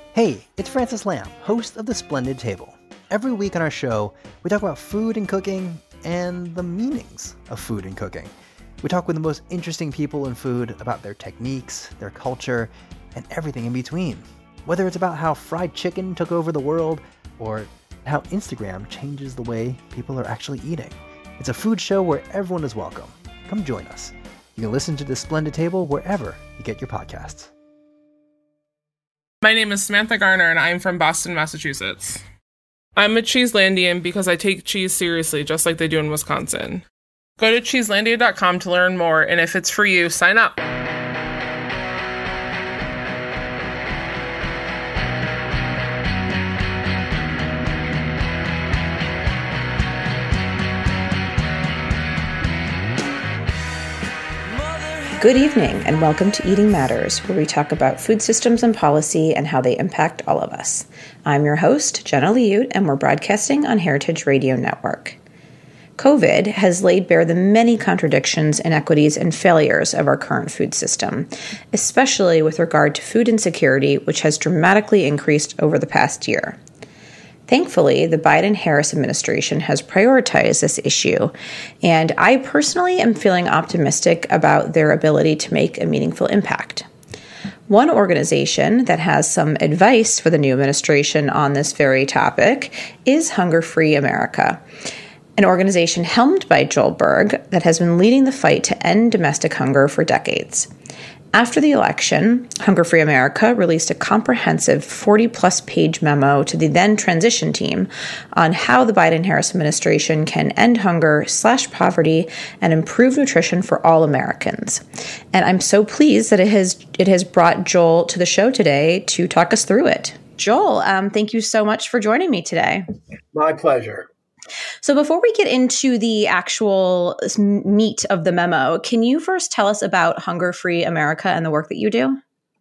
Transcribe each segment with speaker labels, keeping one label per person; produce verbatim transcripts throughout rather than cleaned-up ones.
Speaker 1: Hey, it's Francis Lamb, host of The Splendid Table. Every week on our show, we talk about food and cooking and the meanings of food and cooking. We talk with the most interesting people in food about their techniques, their culture, and everything in between. Whether it's about how fried chicken took over the world or how Instagram changes the way people are actually eating. It's a food show where everyone is welcome. Come join us. You can listen to The Splendid Table wherever you get your podcasts.
Speaker 2: My name is Samantha Garner, and I'm from Boston, Massachusetts. I'm a Cheeselandian because I take cheese seriously, just like they do in Wisconsin. Go to cheeselandia dot com to learn more, and if it's for you, sign up.
Speaker 3: Good evening, and welcome to Eating Matters, where we talk about food systems and policy and how they impact all of us. I'm your host, Jenna Liut, and we're broadcasting on Heritage Radio Network. COVID has laid bare the many contradictions, inequities, and failures of our current food system, especially with regard to food insecurity, which has dramatically increased over the past year. Thankfully, the Biden-Harris administration has prioritized this issue, and I personally am feeling optimistic about their ability to make a meaningful impact. One organization that has some advice for the new administration on this very topic is Hunger Free America, an organization helmed by Joel Berg that has been leading the fight to end domestic hunger for decades. After the election, Hunger Free America released a comprehensive forty-plus page memo to the then transition team on how the Biden-Harris administration can end hunger, slash poverty, and improve nutrition for all Americans. And I'm so pleased that it has it has brought Joel to the show today to talk us through it. Joel, um, thank you so much for joining me today.
Speaker 4: My pleasure.
Speaker 3: So before we get into the actual meat of the memo, can you first tell us about Hunger Free America and the work that you do?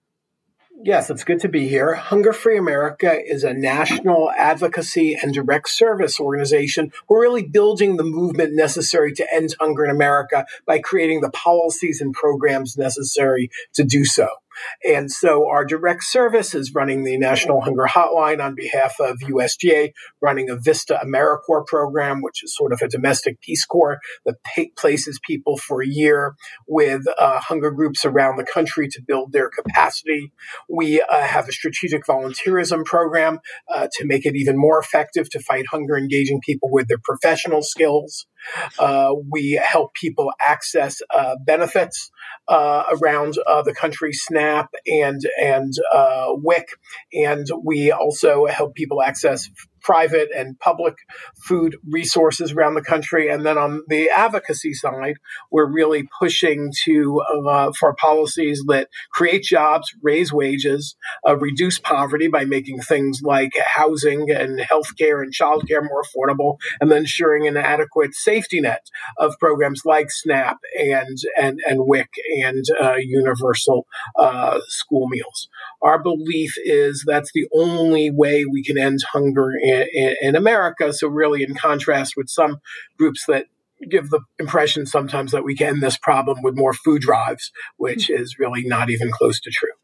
Speaker 4: Yes, it's good to be here. Hunger Free America is a national advocacy and direct service organization. We're really building the movement necessary to end hunger in America by creating the policies and programs necessary to do so. And so our direct service is running the National Hunger Hotline on behalf of U S D A, running a VISTA AmeriCorps program, which is sort of a domestic Peace Corps that pay, places people for a year with uh, hunger groups around the country to build their capacity. We uh, have a strategic volunteerism program uh, to make it even more effective to fight hunger, engaging people with their professional skills. Uh, we help people access uh, benefits uh, around uh, the country, SNAP and and uh, WIC, and we also help people access private and public food resources around the country. And then on the advocacy side, we're really pushing to uh, for policies that create jobs, raise wages, uh, reduce poverty by making things like housing and healthcare and childcare more affordable, and then ensuring an adequate safety net of programs like SNAP and and and WIC and uh, universal uh, school meals. Our belief is that's the only way we can end hunger in, in, in America. So really, in contrast with some groups that give the impression sometimes that we can end this problem with more food drives, which is really not even close to true.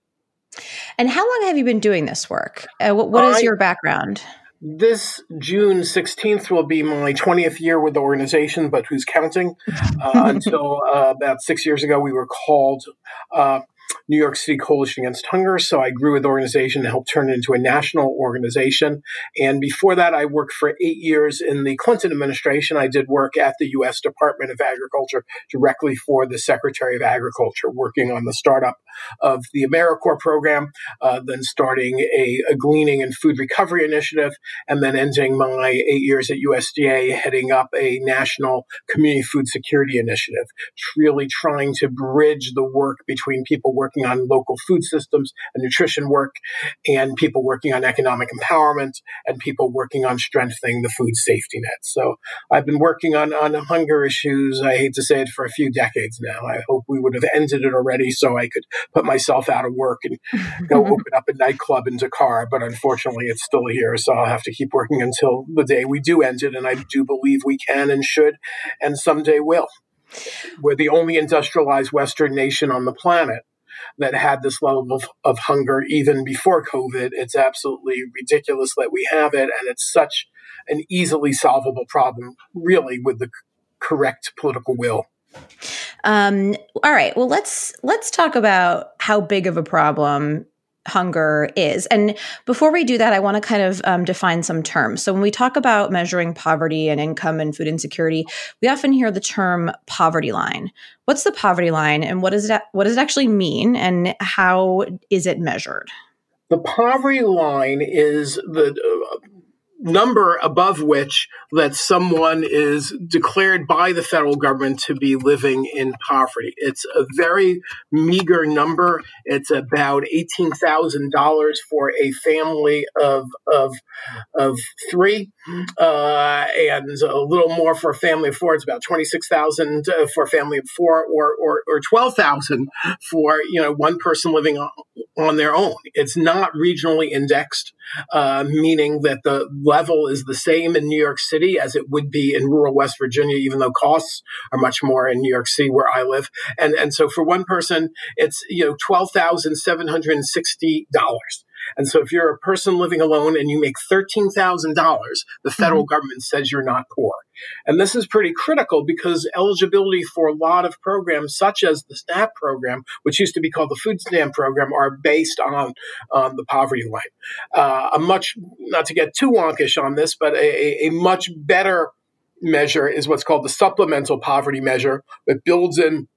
Speaker 3: And how long have you been doing this work? Uh, what, what is
Speaker 4: I,
Speaker 3: your background?
Speaker 4: This June sixteenth will be my twentieth year with the organization, but who's counting? Uh, until uh, about six years ago, we were called uh, New York City Coalition Against Hunger. So I grew with the organization and helped turn it into a national organization. And before that, I worked for eight years in the Clinton administration. I did work at the U S Department of Agriculture directly for the Secretary of Agriculture, working on the startup of the AmeriCorps program, uh, then starting a, a gleaning and food recovery initiative, and then ending my eight years at U S D A heading up a national community food security initiative, really trying to bridge the work between people working on local food systems and nutrition work and people working on economic empowerment and people working on strengthening the food safety net. So I've been working on, on hunger issues, I hate to say it, for a few decades now. I hope we would have ended it already so I could put myself out of work and go open up a nightclub in Dakar, but unfortunately it's still here, so I'll have to keep working until the day we do end it, and I do believe we can and should, and someday will. We're the only industrialized Western nation on the planet, that had this level of, of hunger even before COVID. It's absolutely ridiculous that we have it, and it's such an easily solvable problem, really, with the c- correct political will.
Speaker 3: Um, all right. Well, let's let's talk about how big of a problem hunger is. And before we do that, I want to kind of um, define some terms. So when we talk about measuring poverty and income and food insecurity, we often hear the term poverty line. What's the poverty line, and what does it what does it actually mean, and how is it measured?
Speaker 4: The poverty line is the uh, number above which that someone is declared by the federal government to be living in poverty. It's a very meager number. It's about eighteen thousand dollars for a family of of of three, uh, and a little more for a family of four. It's about twenty-six thousand dollars for a family of four, or or, or twelve thousand dollars for, you know, one person living on, on their own. It's not regionally indexed, uh, meaning that the level is the same in New York City as it would be in rural West Virginia, even though costs are much more in New York City where I live. And and so for one person, it's, you know, twelve thousand seven hundred sixty dollars. And so if you're a person living alone and you make thirteen thousand dollars, the federal mm-hmm. government says you're not poor. And this is pretty critical because eligibility for a lot of programs, such as the SNAP program, which used to be called the Food Stamp program, are based on um, the poverty line. Uh, a much, not to get too wonkish on this, but a, a much better measure is what's called the supplemental poverty measure that builds in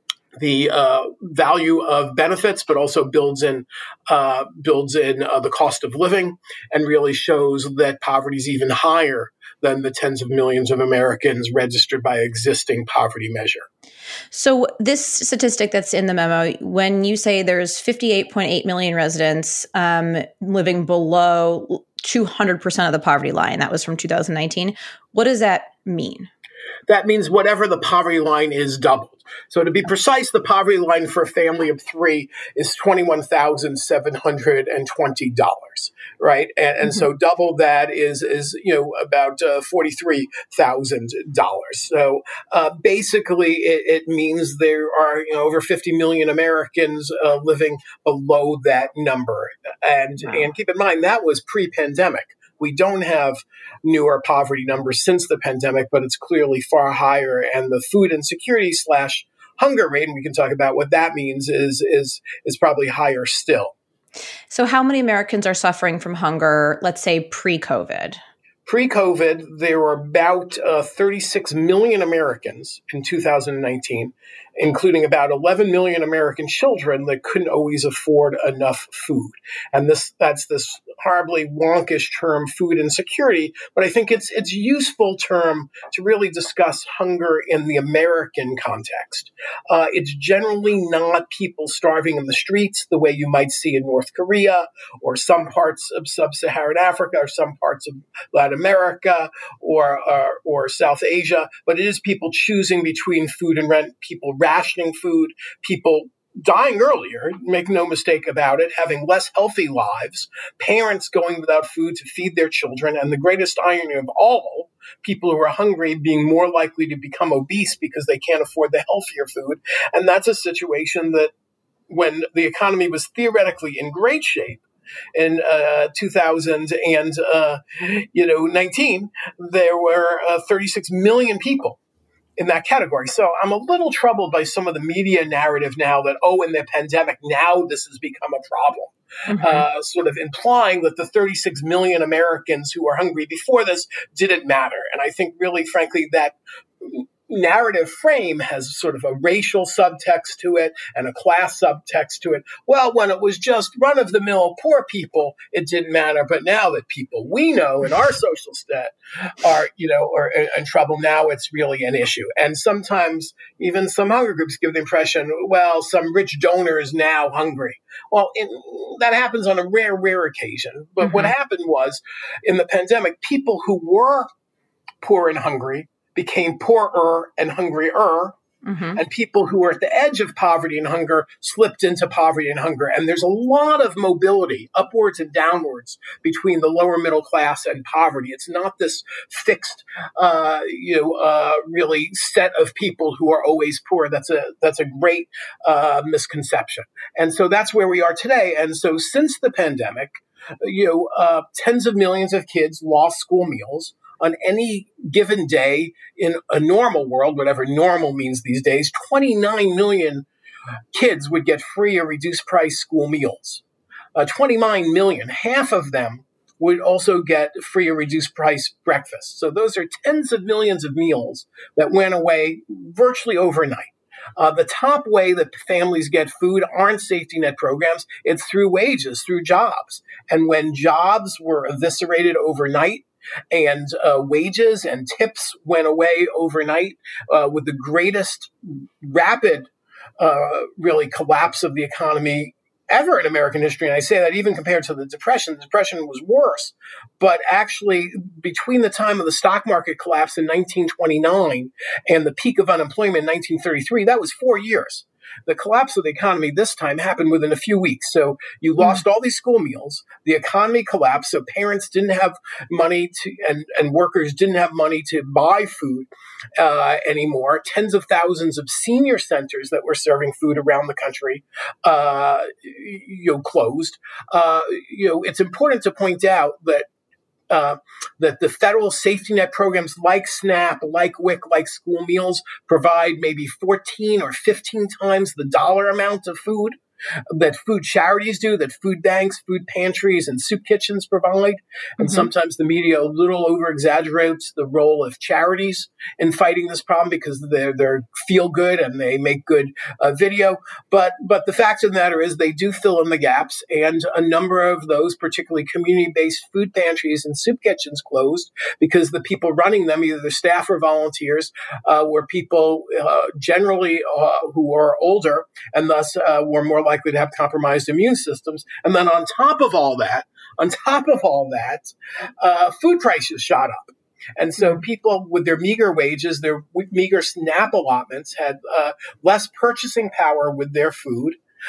Speaker 4: the uh, value of benefits, but also builds in uh, builds in uh, the cost of living, and really shows that poverty is even higher than the tens of millions of Americans registered by existing poverty measure.
Speaker 3: So this statistic that's in the memo, when you say there's fifty-eight point eight million residents um, living below two hundred percent of the poverty line, that was from two thousand nineteen, what does that mean?
Speaker 4: That means whatever the poverty line is doubled. So to be precise, the poverty line for a family of three is twenty-one thousand seven hundred twenty dollars, right? And, and mm-hmm. so double that is, is you know, about uh, forty-three thousand dollars. So uh, basically it, it means there are, you know, over fifty million Americans uh, living below that number. And, wow. and keep in mind, that was pre-pandemic. We don't have newer poverty numbers since the pandemic, but it's clearly far higher. And the food insecurity slash hunger rate, and we can talk about what that means, is is is probably higher still.
Speaker 3: So how many Americans are suffering from hunger, let's say pre-COVID?
Speaker 4: Pre-COVID, there were about uh, thirty-six million Americans in two thousand nineteen, including about eleven million American children that couldn't always afford enough food. And this that's this horribly wonkish term, food insecurity, but I think it's it's a useful term to really discuss hunger in the American context. Uh, it's generally not people starving in the streets the way you might see in North Korea or some parts of sub-Saharan Africa or some parts of Latin America or, or or South Asia, but it is people choosing between food and rent, people rationing food, people dying earlier, make no mistake about it, having less healthy lives, parents going without food to feed their children, and the greatest irony of all, people who are hungry being more likely to become obese because they can't afford the healthier food. And that's a situation that when the economy was theoretically in great shape, in uh, two thousand and uh, you know nineteen, there were uh, thirty-six million people in that category. So I'm a little troubled by some of the media narrative now that, oh, in the pandemic, now this has become a problem, mm-hmm. uh, sort of implying that the thirty-six million Americans who were hungry before this didn't matter. And I think really, frankly, that narrative frame has sort of a racial subtext to it and a class subtext to it. Well, when it was just run-of-the-mill poor people, it didn't matter. But now that people we know in our social set are, you know, are in, in trouble, now it's really an issue. And sometimes even some hunger groups give the impression, well, some rich donor is now hungry. Well, in, that happens on a rare, rare occasion. But mm-hmm. what happened was, in the pandemic, people who were poor and hungry became poorer and hungrier Mm-hmm. And people who were at the edge of poverty and hunger slipped into poverty and hunger. And there's a lot of mobility upwards and downwards between the lower middle class and poverty. It's not this fixed, uh, you know, uh, really set of people who are always poor. That's a that's a great uh, misconception. And so that's where we are today. And so since the pandemic, you know, uh, tens of millions of kids lost school meals. On any given day in a normal world, whatever normal means these days, twenty-nine million kids would get free or reduced price school meals. Uh, twenty-nine million, half of them would also get free or reduced price breakfast. So those are tens of millions of meals that went away virtually overnight. Uh, the top way that families get food aren't safety net programs. It's through wages, through jobs. And when jobs were eviscerated overnight, and uh, wages and tips went away overnight uh, with the greatest rapid, uh, really, collapse of the economy ever in American history. And I say that even compared to the Depression. The Depression was worse. But actually, between the time of the stock market collapse in nineteen twenty-nine and the peak of unemployment in nineteen thirty-three, that was four years. The collapse of the economy this time happened within a few weeks. So you lost all these school meals. The economy collapsed. So parents didn't have money to, and, and workers didn't have money to buy food uh, anymore. Tens of thousands of senior centers that were serving food around the country, uh, you know, closed. Uh, you know, it's important to point out that Uh, that the federal safety net programs like SNAP, like WIC, like school meals provide maybe fourteen or fifteen times the dollar amount of food that food charities do, that food banks, food pantries, and soup kitchens provide. And mm-hmm. sometimes the media a little over-exaggerates the role of charities in fighting this problem because they're, they're feel good and they make good uh, video. But but the fact of the matter is they do fill in the gaps, and a number of those, particularly community-based food pantries and soup kitchens, closed because the people running them, either the staff or volunteers, uh, were people uh, generally uh, who are older and thus uh, were more likely to have compromised immune systems. And then on top of all that, on top of all that, uh, food prices shot up. And so people with their meager wages, their meager SNAP allotments had uh, less purchasing power with their food.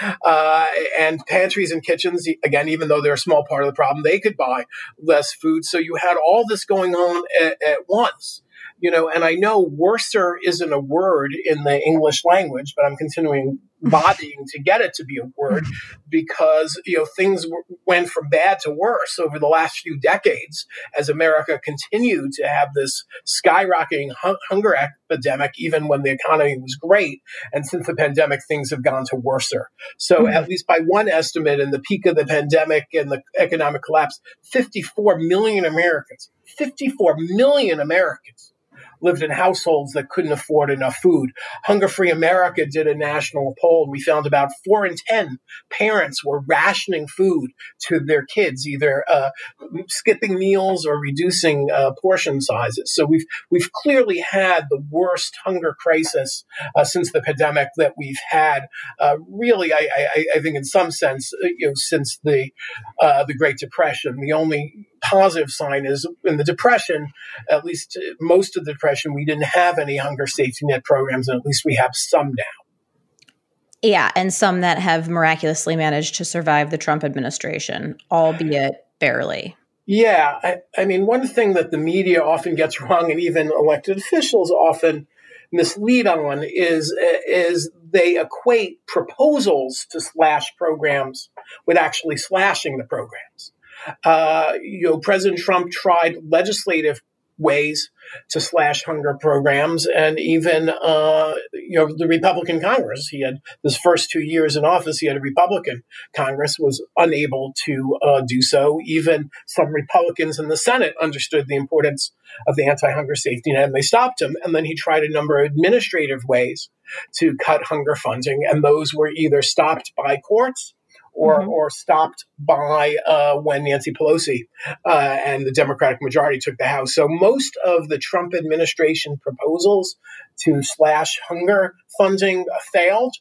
Speaker 4: Uh, and pantries and kitchens, again, even though they're a small part of the problem, they could buy less food. So you had all this going on at, at once. You know, and I know worser isn't a word in the English language, but I'm continuing bodying to get it to be a word because, you know, things w- went from bad to worse over the last few decades as America continued to have this skyrocketing hun- hunger epidemic, even when the economy was great. And since the pandemic, things have gone to worser. So mm-hmm. at least by one estimate, in the peak of the pandemic and the economic collapse, fifty-four million Americans, fifty-four million Americans lived in households that couldn't afford enough food. Hunger Free America did a national poll, and we found about four in ten parents were rationing food to their kids, either uh, skipping meals or reducing uh, portion sizes. So we've we've clearly had the worst hunger crisis uh, since the pandemic that we've had. Uh, really, I, I, I think, in some sense, you know, since the uh, the Great Depression. The only positive sign is in the Depression, at least most of the Depression, we didn't have any hunger safety net programs, and at least we have some now.
Speaker 3: Yeah, and some that have miraculously managed to survive the Trump administration, albeit barely.
Speaker 4: Yeah, I, I mean, one thing that the media often gets wrong, and even elected officials often mislead on, is is they equate proposals to slash programs with actually slashing the programs. Uh, you know, President Trump tried legislative ways to slash hunger programs, and even uh, you know the Republican Congress. He had his first two years in office. He had a Republican Congress, was unable to uh, do so. Even some Republicans in the Senate understood the importance of the anti-hunger safety net, and they stopped him. And then he tried a number of administrative ways to cut hunger funding, and those were either stopped by courts or mm-hmm. or stopped by uh, when Nancy Pelosi uh, and the Democratic majority took the House. So most of the Trump administration proposals to slash hunger funding uh, failed.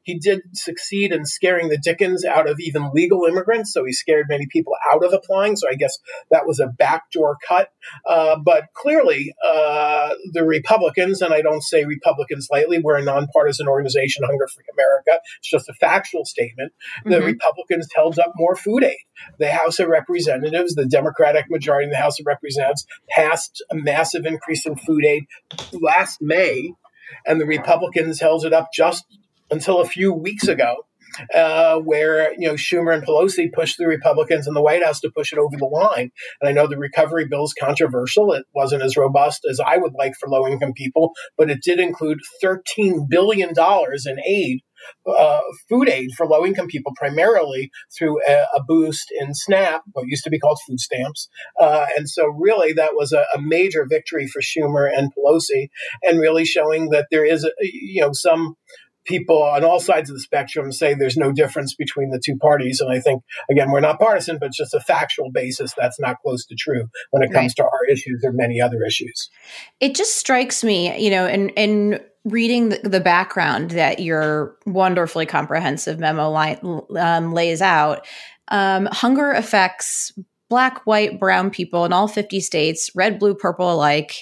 Speaker 4: He did succeed in scaring the dickens out of even legal immigrants, so he scared many people out of applying. So I guess that was a backdoor cut. Uh, but clearly, uh, the Republicans, and I don't say Republicans lightly, we're a nonpartisan organization, Hunger Free America. It's just a factual statement. The mm-hmm. Republicans held up more food aid. The House of Representatives, the Democratic majority in the House of Representatives, passed a massive increase in food aid last May, and the Republicans held it up just until a few weeks ago, uh, where, you know, Schumer and Pelosi pushed the Republicans in the White House to push it over the line. And I know the recovery bill is controversial. It wasn't as robust as I would like for low-income people, but it did include thirteen billion dollars in aid, uh, food aid for low-income people, primarily through a, a boost in SNAP, what used to be called food stamps. Uh, and so really that was a, a major victory for Schumer and Pelosi, and really showing that there is, a, you know, some people on all sides of the spectrum say there's no difference between the two parties. And I think, again, we're not partisan, but just a factual basis, that's not close to true when it comes right. to our issues or many other issues.
Speaker 3: It just strikes me, you know, in, in reading the, the background that your wonderfully comprehensive memo line, um, lays out, um, hunger affects Black, white, brown people in all fifty states, red, blue, purple alike.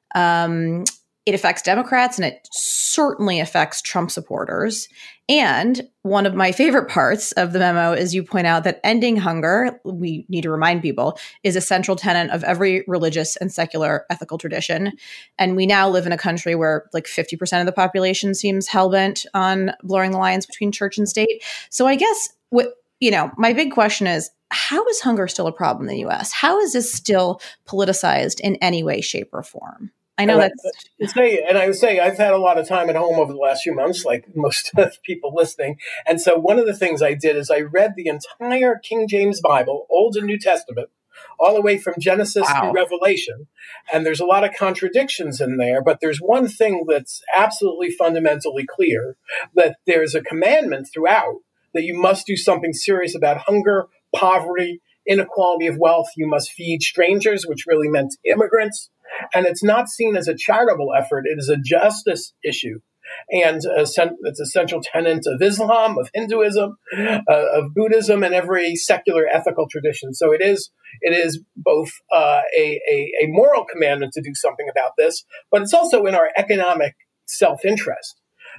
Speaker 3: Um, It affects Democrats, and it certainly affects Trump supporters. And one of my favorite parts of the memo is you point out that ending hunger, we need to remind people, is a central tenet of every religious and secular ethical tradition. And we now live in a country where like fifty percent of the population seems hell-bent on blurring the lines between church and state. So I guess, what you know, my big question is, how is hunger still a problem in the U S? How is this still politicized in any way, shape, or form? I know
Speaker 4: and
Speaker 3: that's.
Speaker 4: I, say, and I would say I've had a lot of time at home over the last few months, like most people listening. And so one of the things I did is I read the entire King James Bible, Old and New Testament, all the way from Genesis wow. to Revelation. And there's a lot of contradictions in there, but there's one thing that's absolutely fundamentally clear, that there's a commandment throughout that you must do something serious about hunger, poverty, inequality of wealth. You must feed strangers, which really meant immigrants. And it's not seen as a charitable effort. It is a justice issue. And uh, it's a central tenet of Islam, of Hinduism, uh, of Buddhism, and every secular ethical tradition. So it is it is both uh, a, a, a moral commandment to do something about this, but it's also in our economic self-interest.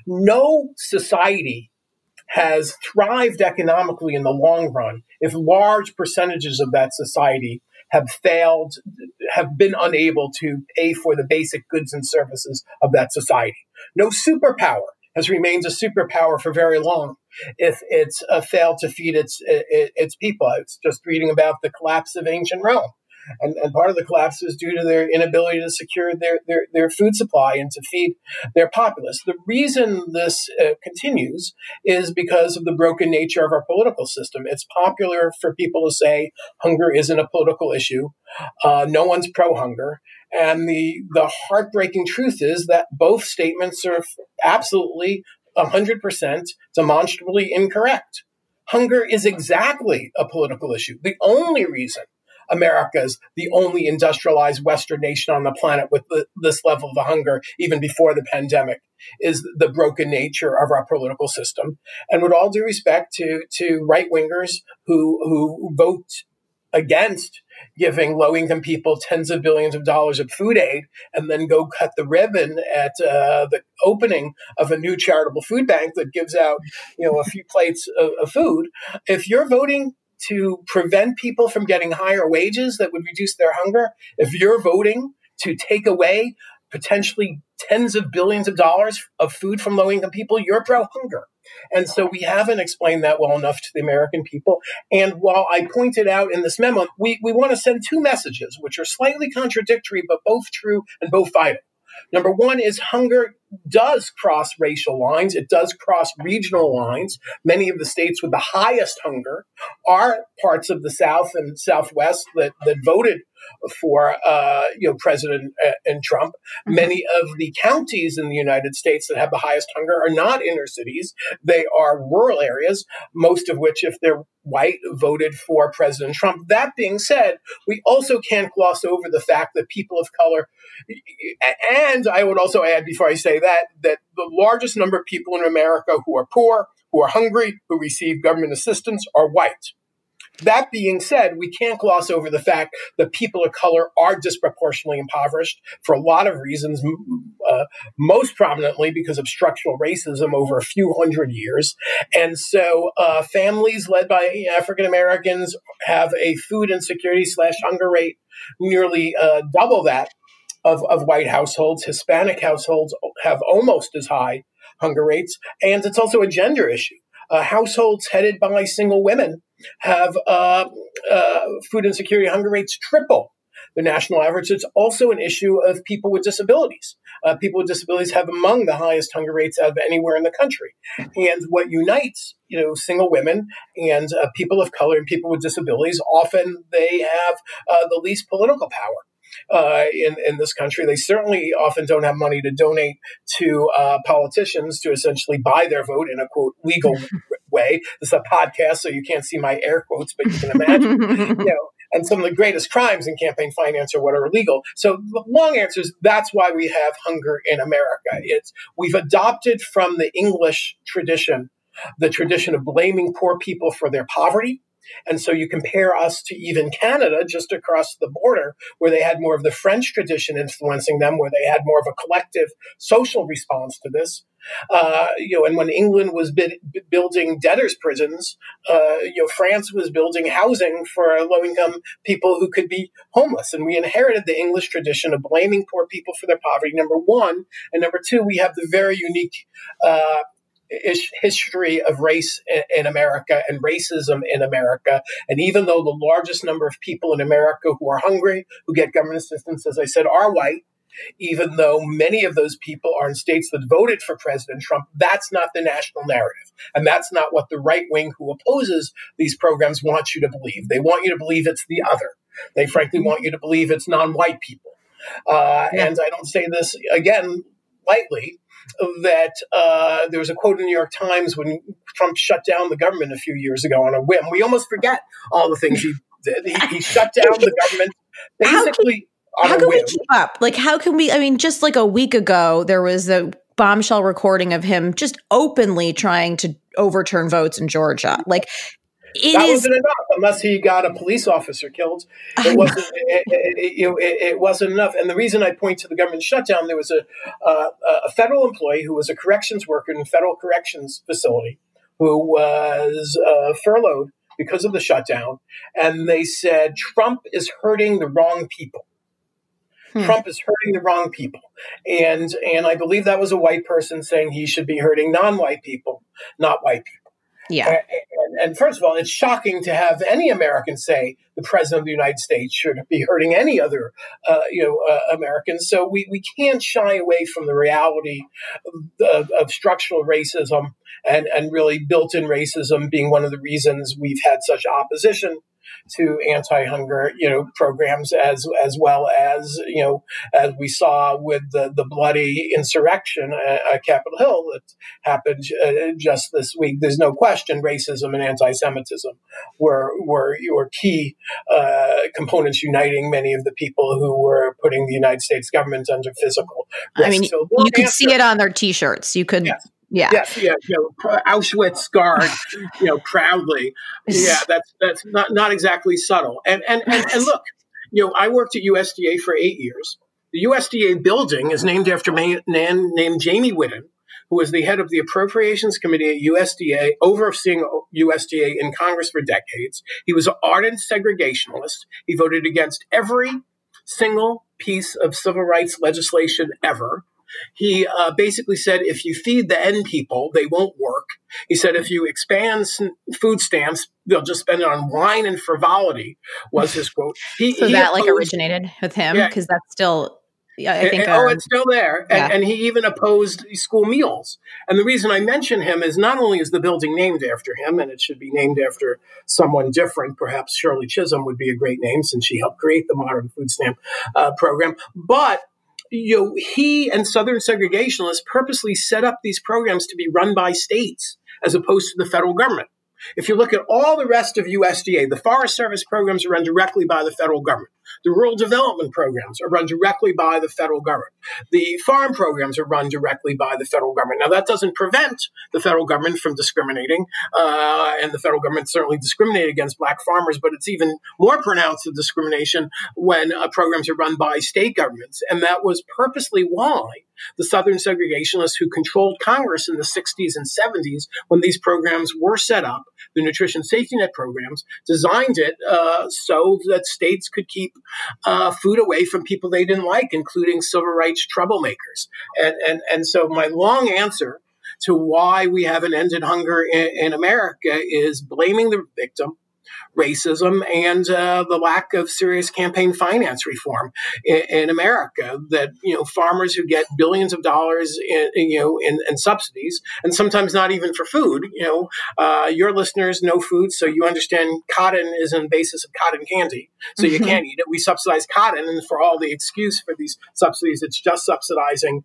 Speaker 4: No society has thrived economically in the long run if large percentages of that society have failed, have been unable to pay for the basic goods and services of that society. No superpower has remained a superpower for very long if it's uh, failed to feed its, its its people. I was just reading about the collapse of ancient Rome. And, and part of the collapse is due to their inability to secure their, their, their food supply and to feed their populace. The reason this uh, continues is because of the broken nature of our political system. It's popular for people to say hunger isn't a political issue. Uh, no one's pro-hunger. And the, the heartbreaking truth is that both statements are absolutely one hundred percent demonstrably incorrect. Hunger is exactly a political issue. The only reason America's the only industrialized Western nation on the planet with the, this level of hunger, even before the pandemic, is the broken nature of our political system. And with all due respect to, to right-wingers who, who vote against giving low-income people tens of billions of dollars of food aid and then go cut the ribbon at uh, the opening of a new charitable food bank that gives out, you know, a few plates of, of food, if you're voting to prevent people from getting higher wages that would reduce their hunger, if you're voting to take away potentially tens of billions of dollars of food from low-income people, you're pro-hunger. And so we haven't explained that well enough to the American people. And while I pointed out in this memo, we, we want to send two messages, which are slightly contradictory, but both true and both vital. Number one is hunger does cross racial lines. It does cross regional lines. Many of the states with the highest hunger are parts of the South and Southwest that, that voted for uh, you know President uh, and Trump. Mm-hmm. Many of the counties in the United States that have the highest hunger are not inner cities. They are rural areas, most of which, if they're white, voted for President Trump. That being said, we also can't gloss over the fact that people of color, and I would also add before I say that, that the largest number of people in America who are poor, who are hungry, who receive government assistance, are white. That being said, we can't gloss over the fact that people of color are disproportionately impoverished for a lot of reasons, uh, most prominently because of structural racism over a few hundred years. And so uh, families led by African Americans have a food insecurity slash hunger rate nearly uh, double that of, of white households. Hispanic households have almost as high hunger rates. And it's also a gender issue. Uh, households headed by single women have uh, uh, food insecurity hunger rates triple the national average. It's also an issue of people with disabilities. Uh, people with disabilities have among the highest hunger rates out of anywhere in the country. And what unites, you know, single women and uh, people of color and people with disabilities, often they have uh, the least political power. Uh, in, in this country. They certainly often don't have money to donate to uh, politicians to essentially buy their vote in a, quote, legal way. This is a podcast, so you can't see my air quotes, but you can imagine, you know, and some of the greatest crimes in campaign finance are what are illegal. So the long answer is that's why we have hunger in America. It's we've adopted from the English tradition, the tradition of blaming poor people for their poverty. And so you compare us to even Canada, just across the border, where they had more of the French tradition influencing them, where they had more of a collective social response to this. Uh, you know, and when England was bid, building debtors' prisons, uh, you know, France was building housing for low-income people who could be homeless. And we inherited the English tradition of blaming poor people for their poverty, number one. And number two, we have the very unique uh history of race in America and racism in America. And even though the largest number of people in America who are hungry, who get government assistance, as I said, are white, even though many of those people are in states that voted for President Trump, that's not the national narrative. And that's not what the right wing who opposes these programs wants you to believe. They want you to believe it's the other. They frankly want you to believe it's non-white people. Uh, yeah. And I don't say this, again, lightly, that uh, there was a quote in the New York Times when Trump shut down the government a few years ago on a whim. We almost forget all the things he did. He, he shut down the government basically on
Speaker 3: how
Speaker 4: a
Speaker 3: can
Speaker 4: whim.
Speaker 3: we keep up? Like, how can we? I mean, just like a week ago, there was a bombshell recording of him just openly trying to overturn votes in Georgia. Like, it
Speaker 4: that
Speaker 3: is,
Speaker 4: wasn't enough unless he got a police officer killed. It wasn't. It, it, it, it, it wasn't enough. And the reason I point to the government shutdown, there was a uh, a federal employee who was a corrections worker in a federal corrections facility who was uh, furloughed because of the shutdown, and they said Trump is hurting the wrong people. Hmm. Trump is hurting the wrong people, and and I believe that was a white person saying he should be hurting non-white people, not white people.
Speaker 3: Yeah.
Speaker 4: And, and first of all, it's shocking to have any American say the president of the United States should be hurting any other, uh, you know, uh, Americans. So we, we can't shy away from the reality of, of, of structural racism and, and really built-in racism being one of the reasons we've had such opposition to anti-hunger, you know, programs as as well as, you know, as we saw with the, the bloody insurrection at, at Capitol Hill that happened uh, just this week. There's no question racism and anti-Semitism were were, were key uh, components uniting many of the people who were putting the United States government under physical risk.
Speaker 3: I mean,
Speaker 4: so
Speaker 3: you could answer, see it on their T-shirts. You could.
Speaker 4: Yes.
Speaker 3: Yeah.
Speaker 4: Yes, yeah, you know, Auschwitz scarred, you know, proudly. Yeah, that's that's not, not exactly subtle. And, and and and look, you know, I worked at U S D A for eight years. The U S D A building is named after a man named Jamie Whitten, who was the head of the Appropriations Committee at U S D A, overseeing U S D A in Congress for decades. He was an ardent segregationalist. He voted against every single piece of civil rights legislation ever. He uh, basically said, if you feed the N people, they won't work. He said, if you expand food stamps, they'll just spend it on wine and frivolity, was his quote. He,
Speaker 3: so
Speaker 4: he
Speaker 3: that
Speaker 4: opposed,
Speaker 3: like originated with him? Because yeah. that's still, I think.
Speaker 4: And,
Speaker 3: um,
Speaker 4: oh, it's still there. Yeah. And, and he even opposed school meals. And the reason I mention him is not only is the building named after him, and it should be named after someone different, perhaps Shirley Chisholm would be a great name since she helped create the modern food stamp uh, program, but you know, he and Southern segregationists purposely set up these programs to be run by states as opposed to the federal government. If you look at all the rest of U S D A, the Forest Service programs are run directly by the federal government. The rural development programs are run directly by the federal government. The farm programs are run directly by the federal government. Now, that doesn't prevent the federal government from discriminating, uh, and the federal government certainly discriminated against black farmers, but it's even more pronounced the discrimination when uh, programs are run by state governments. And that was purposely why the Southern segregationists who controlled Congress in the sixties and seventies, when these programs were set up, the nutrition safety net programs, designed it uh, so that states could keep uh, food away from people they didn't like, including civil rights troublemakers. And, and, and so my long answer to why we haven't ended hunger in, in America is blaming the victim, racism, and uh, the lack of serious campaign finance reform in, in America. That, you know, farmers who get billions of dollars in, in you know in, in subsidies, and sometimes not even for food. You know, uh, your listeners know food, so you understand cotton is on the basis of cotton candy, so mm-hmm. you can't eat it. We subsidize cotton, and for all the excuse for these subsidies, it's just subsidizing.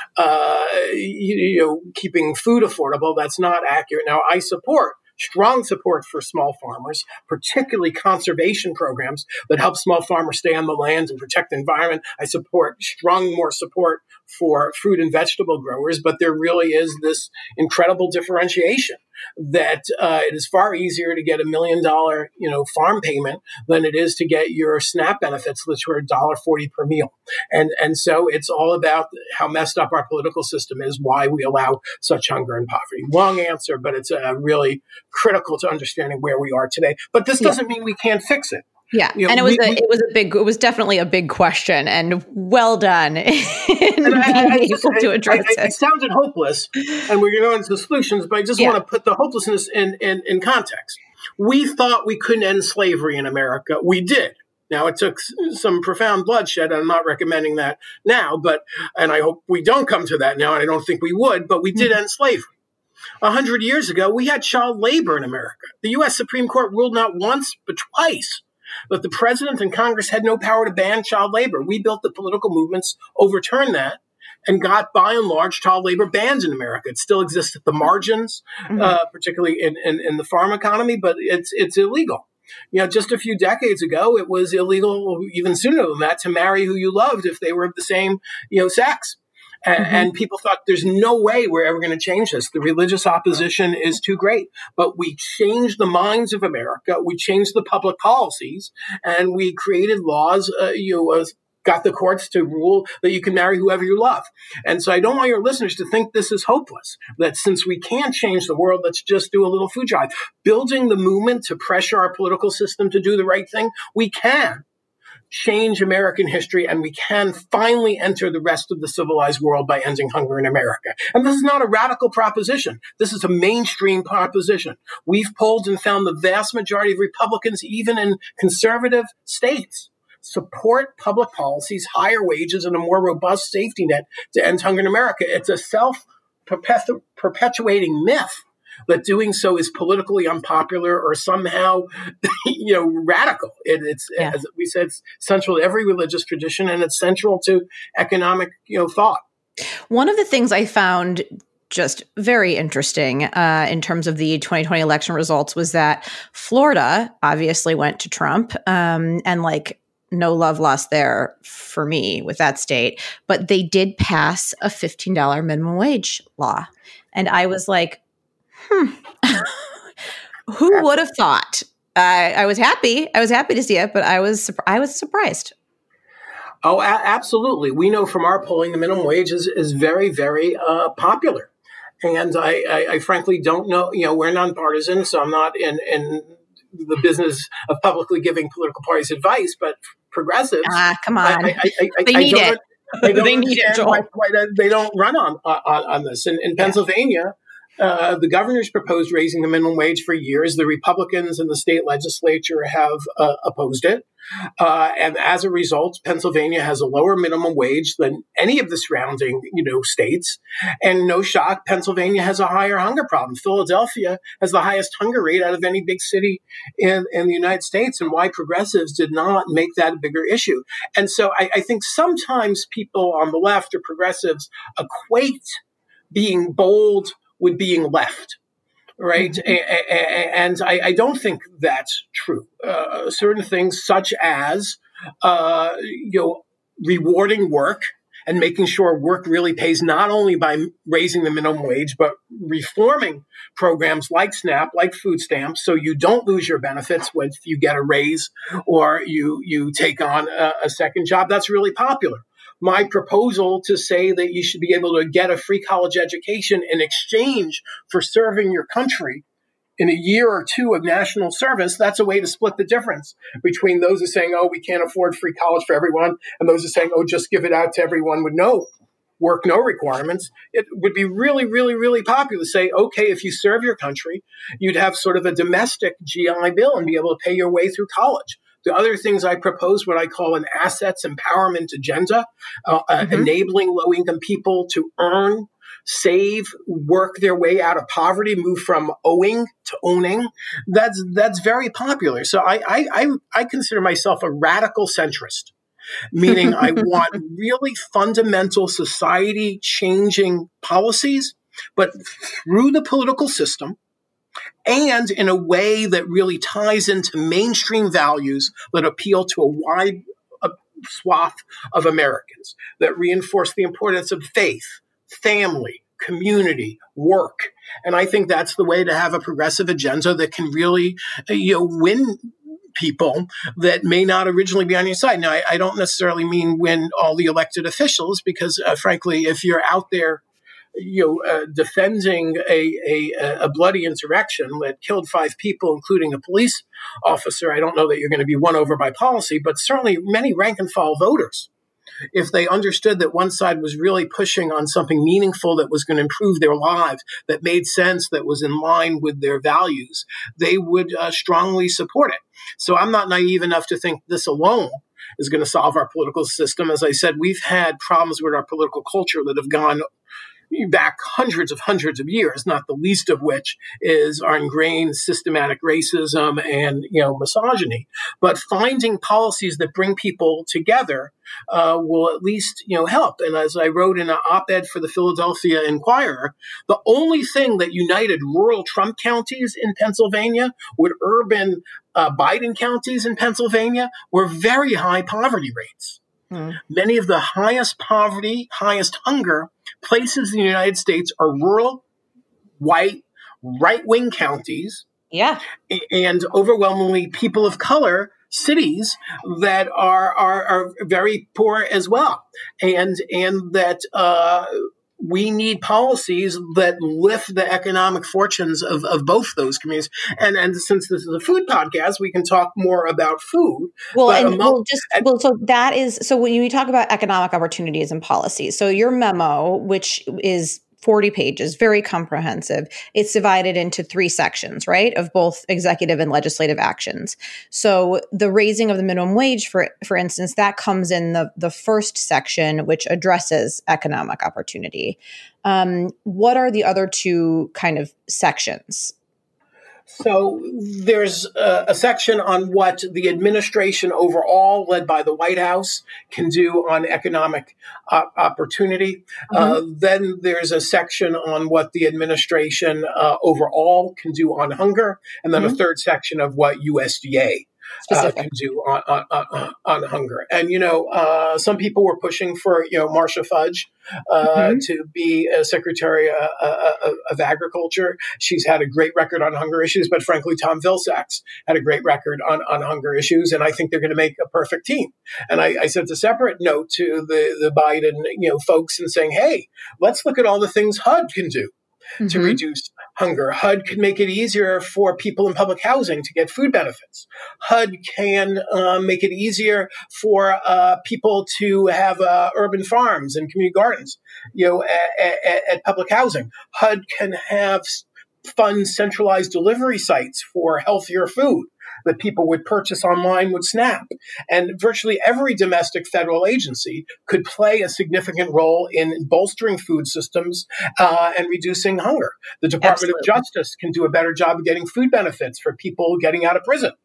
Speaker 4: Uh, you, you know, keeping food affordable. That's not accurate. Now, I support strong support for small farmers, particularly conservation programs that help small farmers stay on the land and protect the environment. I support strong more support for fruit and vegetable growers, but there really is this incredible differentiation that uh, it is far easier to get a million dollar, you know, farm payment than it is to get your SNAP benefits, which were one dollar forty per meal. And and so it's all about how messed up our political system is, why we allow such hunger and poverty. Long answer, but it's uh, really critical to understanding where we are today. But this doesn't yeah. mean we can't fix it.
Speaker 3: Yeah, you know, and it was we, a, it was a big, it was definitely a big question, and well done in being
Speaker 4: I, I,
Speaker 3: able
Speaker 4: I,
Speaker 3: to address
Speaker 4: I, I,
Speaker 3: it.
Speaker 4: It sounded hopeless, and we're going into solutions, but I just yeah. want to put the hopelessness in, in, in context. We thought we couldn't end slavery in America. We did. Now, it took some profound bloodshed, and I'm not recommending that now, but and I hope we don't come to that now, and I don't think we would, but we did mm-hmm. end slavery. A hundred years ago, we had child labor in America. The U S Supreme Court ruled not once, but twice that the president and Congress had no power to ban child labor. We built the political movements, overturned that, and got, by and large, child labor banned in America. It still exists at the margins, mm-hmm. uh, particularly in, in, in the farm economy, but it's it's illegal. You know, just a few decades ago, it was illegal, even sooner than that, to marry who you loved if they were of the same, you know, sex. And, mm-hmm. and people thought there's no way we're ever going to change this. The religious opposition is too great. But we changed the minds of America. We changed the public policies, and we created laws. Uh, you know, uh, got the courts to rule that you can marry whoever you love. And so I don't want your listeners to think this is hopeless, that since we can't change the world, let's just do a little food drive. Building the movement to pressure our political system to do the right thing, we can change American history, and we can finally enter the rest of the civilized world by ending hunger in America. And this is not a radical proposition. This is a mainstream proposition. We've polled and found the vast majority of Republicans, even in conservative states, support public policies, higher wages, and a more robust safety net to end hunger in America. It's a self-perpetuating myth that doing so is politically unpopular or somehow, you know, radical. It, it's, yeah. as we said, it's central to every religious tradition, and it's central to economic, you know, thought.
Speaker 3: One of the things I found just very interesting uh, in terms of the twenty twenty election results was that Florida obviously went to Trump, um, and like, no love lost there for me with that state, but they did pass a fifteen dollars minimum wage law. And I was like, hmm, who would have thought? I, I was happy. I was happy to see it, but I was, I was surprised.
Speaker 4: Oh, a- absolutely. We know from our polling, the minimum wage is, is very, very uh, popular. And I, I, I frankly don't know, you know, we're nonpartisan, so I'm not in, in the business of publicly giving political parties advice, but progressives.
Speaker 3: Ah, come on.
Speaker 4: I, I, I,
Speaker 3: they
Speaker 4: I
Speaker 3: need
Speaker 4: don't,
Speaker 3: it.
Speaker 4: I don't
Speaker 3: they need it, Joel.
Speaker 4: Why, why they don't run on, on, on this. In, in Pennsylvania, Uh, the governor's proposed raising the minimum wage for years. The Republicans in the state legislature have uh, opposed it. Uh, and as a result, Pennsylvania has a lower minimum wage than any of the surrounding, you know, states. And no shock, Pennsylvania has a higher hunger problem. Philadelphia has the highest hunger rate out of any big city in, in the United States, and why progressives did not make that a bigger issue. And so I, I think sometimes people on the left or progressives equate being bold with being left, right? Mm-hmm. And I, I don't think that's true. Uh, certain things such as uh, you know, rewarding work and making sure work really pays, not only by raising the minimum wage, but reforming programs like SNAP, like food stamps, so you don't lose your benefits when you get a raise or you, you take on a, a second job. That's really popular. My proposal to say that you should be able to get a free college education in exchange for serving your country in a year or two of national service, that's a way to split the difference between those who are saying, oh, we can't afford free college for everyone, and those who are saying, oh, just give it out to everyone with no work, no requirements. It would be really, really, really popular to say, okay, if you serve your country, you'd have sort of a domestic G I Bill and be able to pay your way through college. The other things I propose, what I call an assets empowerment agenda, uh, mm-hmm. uh, enabling low-income people to earn, save, work their way out of poverty, move from owing to owning. That's that's very popular. So I I I, I consider myself a radical centrist, meaning I want really fundamental society-changing policies, but through the political system, and in a way that really ties into mainstream values that appeal to a wide uh, swath of Americans, that reinforce the importance of faith, family, community, work. And I think that's the way to have a progressive agenda that can really, you know, win people that may not originally be on your side. Now, I, I don't necessarily mean win all the elected officials, because uh, frankly, if you're out there, you know, uh, defending a, a, a bloody insurrection that killed five people, including a police officer, I don't know that you're going to be won over by policy, but certainly many rank and file voters, if they understood that one side was really pushing on something meaningful that was going to improve their lives, that made sense, that was in line with their values, they would uh, strongly support it. So I'm not naive enough to think this alone is going to solve our political system. As I said, we've had problems with our political culture that have gone back hundreds of hundreds of years, not the least of which is our ingrained systematic racism and, you know, misogyny. But finding policies that bring people together uh, will at least, you know, help. And as I wrote in an op-ed for the Philadelphia Inquirer, the only thing that united rural Trump counties in Pennsylvania with urban uh, Biden counties in Pennsylvania were very high poverty rates. Mm. Many of the highest poverty, highest hunger places in the United States are rural, white, right-wing counties.
Speaker 3: Yeah.
Speaker 4: And overwhelmingly people of color cities that are are, are very poor as well. And, and that uh, we need policies that lift the economic fortunes of, of both those communities. And and since this is a food podcast, we can talk more about food.
Speaker 3: Well, and among, we'll just well, so that is so when you talk about economic opportunities and policies. So your memo, which is forty pages, very comprehensive. It's divided into three sections, right, of both executive and legislative actions. So the raising of the minimum wage, for for instance, that comes in the, the first section, which addresses economic opportunity. Um, what are the other two kind of sections?
Speaker 4: So there's a, a section on what the administration overall, led by the White House, can do on economic uh, opportunity. Mm-hmm. Uh, then there's a section on what the administration uh, overall can do on hunger. And then mm-hmm. a third section of what U S D A Uh, can do on, on, on, on hunger. And, you know, uh, some people were pushing for, you know, Marcia Fudge uh, mm-hmm. to be a Secretary uh, uh, of Agriculture. She's had a great record on hunger issues, but frankly, Tom Vilsack's had a great record on, on hunger issues. And I think they're going to make a perfect team. And I, I sent a separate note to the, the Biden, you know, folks and saying, hey, let's look at all the things H U D can do mm-hmm. to reduce hunger. H U D could make it easier for people in public housing to get food benefits. H U D can uh, make it easier for uh, people to have uh, urban farms and community gardens, you know, at, at, at public housing. H U D can have fund centralized delivery sites for healthier food that people would purchase online with SNAP. And virtually every domestic federal agency could play a significant role in bolstering food systems uh, and reducing hunger. The Department Absolutely. of Justice can do a better job of getting food benefits for people getting out of prison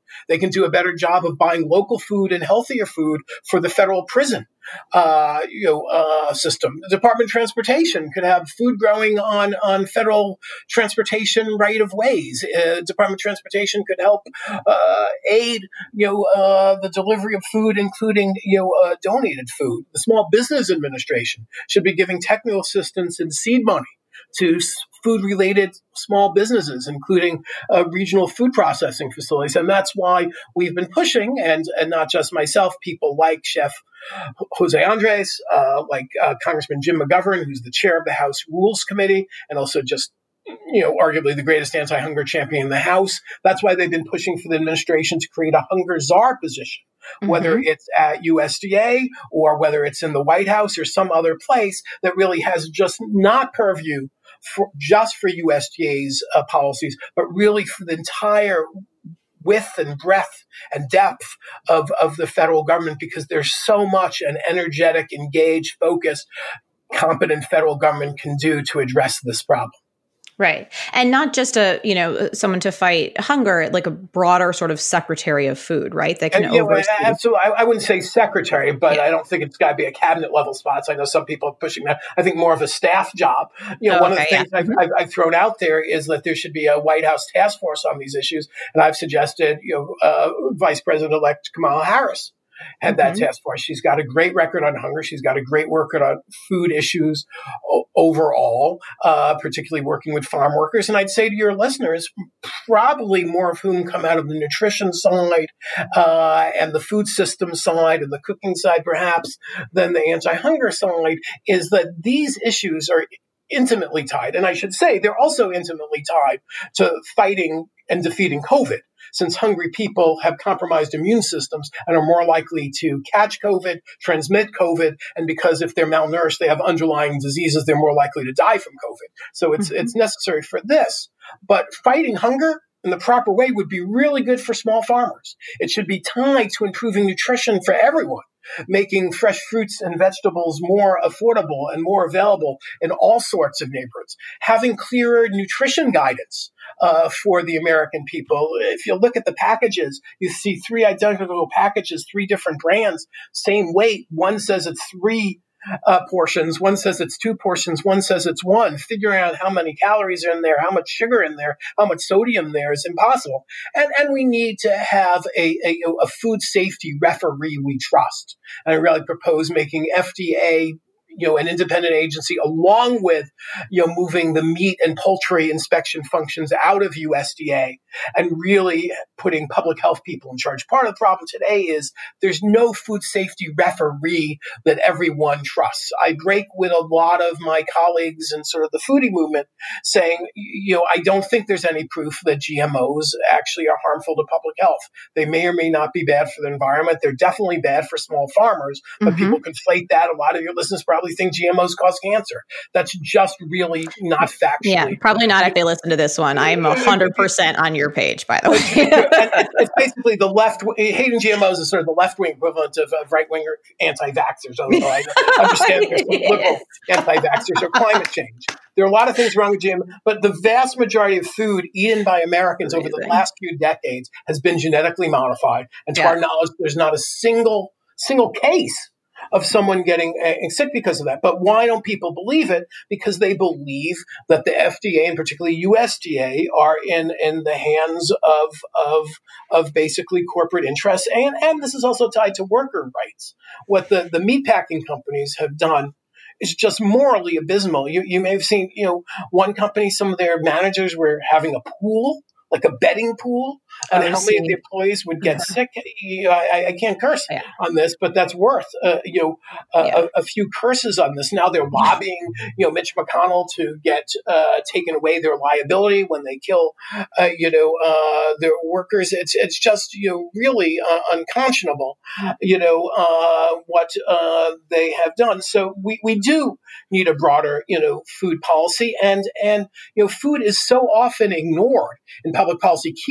Speaker 4: They can do a better job of buying local food and healthier food for the federal prison uh, you know, uh, system. The Department of Transportation could have food growing on, on federal transportation right of ways. Uh, Department of Transportation could help uh, aid, you know, uh, the delivery of food, including, you know, uh, donated food. The Small Business Administration should be giving technical assistance and seed money to food-related small businesses, including uh, regional food processing facilities. And that's why we've been pushing, and, and not just myself, people like Chef Jose Andres, uh, like uh, Congressman Jim McGovern, who's the chair of the House Rules Committee, and also just, you know, arguably the greatest anti-hunger champion in the House. That's why they've been pushing for the administration to create a hunger czar position, mm-hmm. whether it's at U S D A or whether it's in the White House or some other place that really has just not purview for just for U S D A's uh, policies, but really for the entire width and breadth and depth of, of the federal government, because there's so much an energetic, engaged, focused, competent federal government can do to address this problem.
Speaker 3: Right. And not just a, you know, someone to fight hunger, like a broader sort of secretary of food, right? That can
Speaker 4: and, you
Speaker 3: oversee.
Speaker 4: Know, absolutely. I, I wouldn't say secretary, but yeah. I don't think it's got to be a cabinet level spot. So I know some people are pushing that. I think more of a staff job. You know, oh, one okay, of the things yeah. I've, I've, I've thrown out there is that there should be a White House task force on these issues. And I've suggested, you know, uh, Vice President-elect Kamala Harris had that mm-hmm. task force. She's got a great record on hunger. She's got a great record on food issues o- overall, uh, particularly working with farm workers. And I'd say to your listeners, probably more of whom come out of the nutrition side uh, and the food system side and the cooking side, perhaps, than the anti-hunger side, is that these issues are intimately tied. And I should say they're also intimately tied to fighting and defeating COVID, since hungry people have compromised immune systems and are more likely to catch COVID, transmit COVID, and because if they're malnourished, they have underlying diseases, they're more likely to die from COVID. So it's mm-hmm. it's necessary for this. But fighting hunger in the proper way would be really good for small farmers. It should be tied to improving nutrition for everyone, making fresh fruits and vegetables more affordable and more available in all sorts of neighborhoods, having clearer nutrition guidance uh, for the American people. If you look at the packages, you see three identical packages, three different brands, same weight. One says it's three Uh, portions. One says it's two portions. One says it's one. Figuring out how many calories are in there, how much sugar in there, how much sodium there is impossible. And and we need to have a, a, a food safety referee we trust. And I really propose making F D A, you know, an independent agency, along with, you know, moving the meat and poultry inspection functions out of U S D A and really putting public health people in charge. Part of the problem today is there's no food safety referee that everyone trusts. I break with a lot of my colleagues in sort of the foodie movement saying, you know, I don't think there's any proof that G M Os actually are harmful to public health. They may or may not be bad for the environment. They're definitely bad for small farmers, but mm-hmm. people conflate that. A lot of your listeners probably think G M Os cause cancer. That's just really not factually.
Speaker 3: Yeah, probably not if they listen to this one. I'm one hundred percent on your page, by the way.
Speaker 4: It's basically the left, hating G M Os is sort of the left-wing equivalent of, of right-winger anti-vaxxers, although I understand there's some
Speaker 3: yes.
Speaker 4: liberal anti-vaxxers or climate change. There are a lot of things wrong with G M Os, but the vast majority of food eaten by Americans Amazing. over the last few decades has been genetically modified. And to yeah. our knowledge, there's not a single single case of someone getting uh, sick because of that. But why don't people believe it? Because they believe that the F D A and particularly U S D A are in, in the hands of, of, of basically corporate interests. And, and this is also tied to worker rights. What the, the meatpacking companies have done is just morally abysmal. You, you may have seen, you know, one company, some of their managers were having a pool, like a betting pool, and oh, how many of the employees would get uh-huh. sick. You know, I, I can't curse yeah. on this, but that's worth uh, you know a, yeah. a, a few curses on this. Now they're lobbying, you know, Mitch McConnell to get uh, taken away their liability when they kill, uh, you know, uh, their workers. It's it's just you know really uh, unconscionable, you know, uh, what uh, they have done. So we, we do need a broader you know food policy, and and you know food is so often ignored in public policy. Kika De La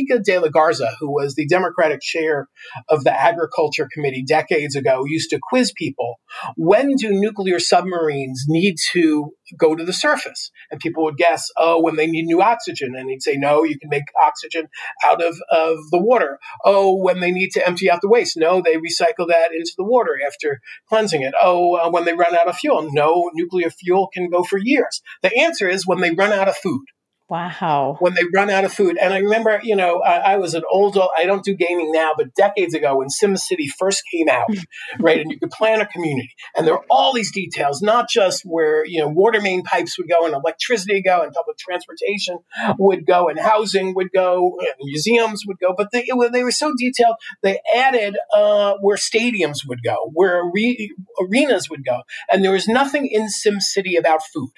Speaker 4: La Garza, who was the Democratic chair of the Agriculture Committee decades ago, used to quiz people, when do nuclear submarines need to go to the surface? And people would guess, oh, when they need new oxygen. And he'd say, no, you can make oxygen out of, of the water. Oh, when they need to empty out the waste. No, they recycle that into the water after cleansing it. Oh, uh, when they run out of fuel. No, nuclear fuel can go for years. The answer is when they run out of food.
Speaker 3: Wow.
Speaker 4: When they run out of food. And I remember, you know, I, I was an old, I don't do gaming now, but decades ago when SimCity first came out, right, and you could plan a community. And there were all these details, not just where, you know, water main pipes would go and electricity go and public transportation would go and housing would go and museums would go, but they, it, they were so detailed, they added uh, where stadiums would go, where are- arenas would go. And there was nothing in SimCity about food.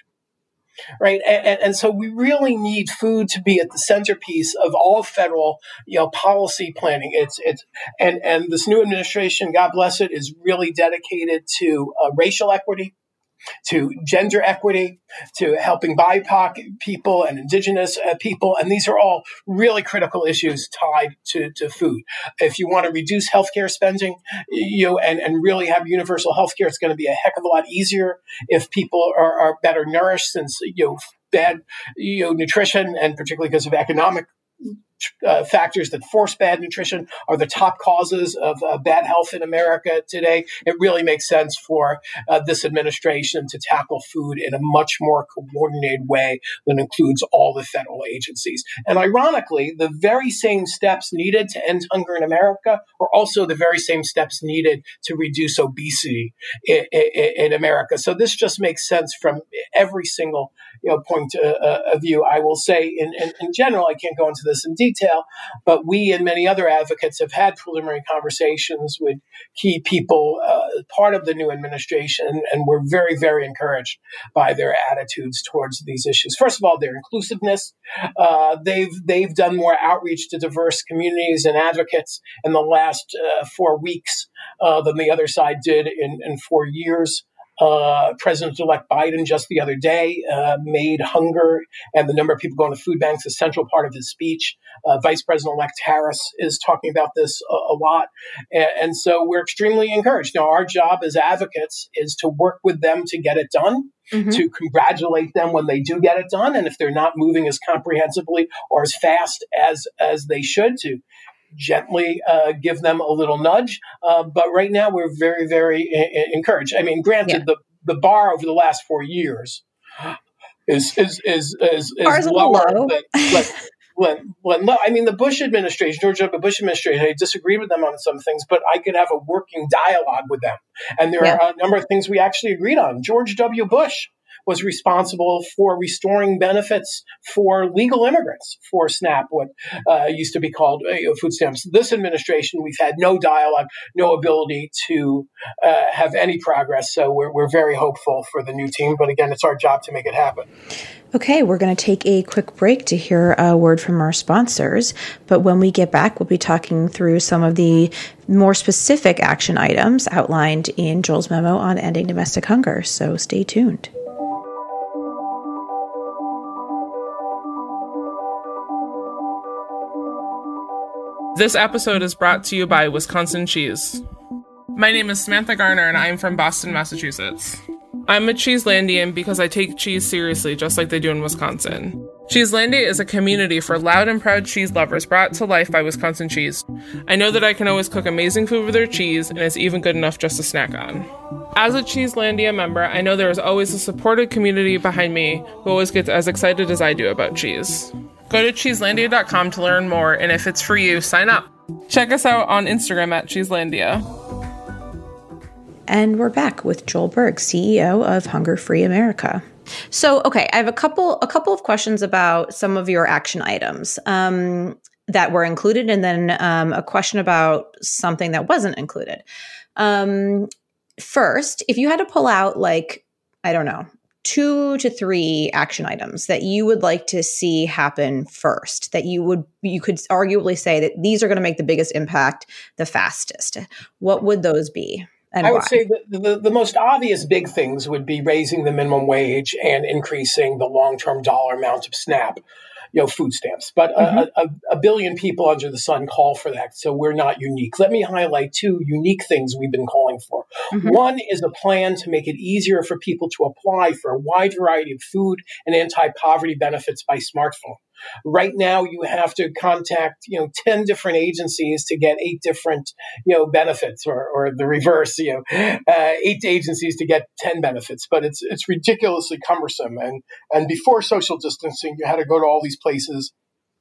Speaker 4: Right. And, and so we really need food to be at the centerpiece of all federal, you know, policy planning. It's it's and, and this new administration, God bless it, is really dedicated to uh, racial equity, to gender equity, to helping B I P O C people and indigenous uh, people. And these are all really critical issues tied to, to food. If you want to reduce healthcare spending, you know, and, and really have universal healthcare, it's going to be a heck of a lot easier if people are, are better nourished, since, you know, bad, you know, nutrition, and particularly because of economic Uh, factors that force bad nutrition are the top causes of uh, bad health in America today. It really makes sense for uh, this administration to tackle food in a much more coordinated way that includes all the federal agencies. And ironically, the very same steps needed to end hunger in America are also the very same steps needed to reduce obesity in, in, in America. So this just makes sense from every single, you know, point uh, of view. I will say in, in, in general, I can't go into this in detail, but we and many other advocates have had preliminary conversations with key people, uh, part of the new administration, and we're very, very encouraged by their attitudes towards these issues. First of all, their inclusiveness. Uh, they've they've done more outreach to diverse communities and advocates in the last uh, four weeks uh, than the other side did in, in four years. Uh, President-elect Biden just the other day uh, made hunger and the number of people going to food banks a central part of his speech. Uh, Vice President-elect Harris is talking about this a, a lot. And, and so we're extremely encouraged. Now, our job as advocates is to work with them to get it done, mm-hmm. to congratulate them when they do get it done. And if they're not moving as comprehensively or as fast as, as they should, to gently uh, give them a little nudge. Uh, but right now, we're very, very I- encouraged. I mean, granted, yeah. the, the bar over the last four years is is is is, is lower
Speaker 3: low.
Speaker 4: than, but when, when low. I mean, the Bush administration, George W. Bush administration, I disagreed with them on some things, but I could have a working dialogue with them. And there yeah. are a number of things we actually agreed on. George W. Bush was responsible for restoring benefits for legal immigrants for SNAP, what uh, used to be called uh, you know, food stamps. This administration, we've had no dialogue, no ability to uh, have any progress. So we're, we're very hopeful for the new team. But again, it's our job to make it happen.
Speaker 3: Okay, we're going to take a quick break to hear a word from our sponsors. But when we get back, we'll be talking through some of the more specific action items outlined in Joel's memo on ending domestic hunger. So stay tuned.
Speaker 2: This episode is brought to you by Wisconsin Cheese. My name is Samantha Garner, and I'm from Boston, Massachusetts. I'm a Cheeselandian because I take cheese seriously, just like they do in Wisconsin. Cheeselandia is a community for loud and proud cheese lovers brought to life by Wisconsin Cheese. I know that I can always cook amazing food with their cheese, and it's even good enough just to snack on. As a Cheeselandia member, I know there is always a supportive community behind me who always gets as excited as I do about cheese. Go to cheeselandia dot com to learn more, and if it's for you, sign up. Check us out on Instagram at Cheeselandia.
Speaker 3: And we're back with Joel Berg, C E O of Hunger Free America. So, okay, I have a couple a couple of questions about some of your action items um, that were included, and then um, a question about something that wasn't included. Um, first, if you had to pull out, like, I don't know, two to three action items that you would like to see happen first, that you would you could arguably say that these are going to make the biggest impact the fastest, what would those be? And
Speaker 4: I
Speaker 3: why?
Speaker 4: would say that the, the most obvious big things would be raising the minimum wage and increasing the long-term dollar amount of SNAP. you know, food stamps. But mm-hmm. a, a, a billion people under the sun call for that, so we're not unique. Let me highlight two unique things we've been calling for. Mm-hmm. One is a plan to make it easier for people to apply for a wide variety of food and anti-poverty benefits by smartphone. Right now, you have to contact, you know, ten different agencies to get eight different, you know, benefits, or, or the reverse, you know, uh, eight agencies to get ten benefits. But it's it's ridiculously cumbersome. And and before social distancing, you had to go to all these places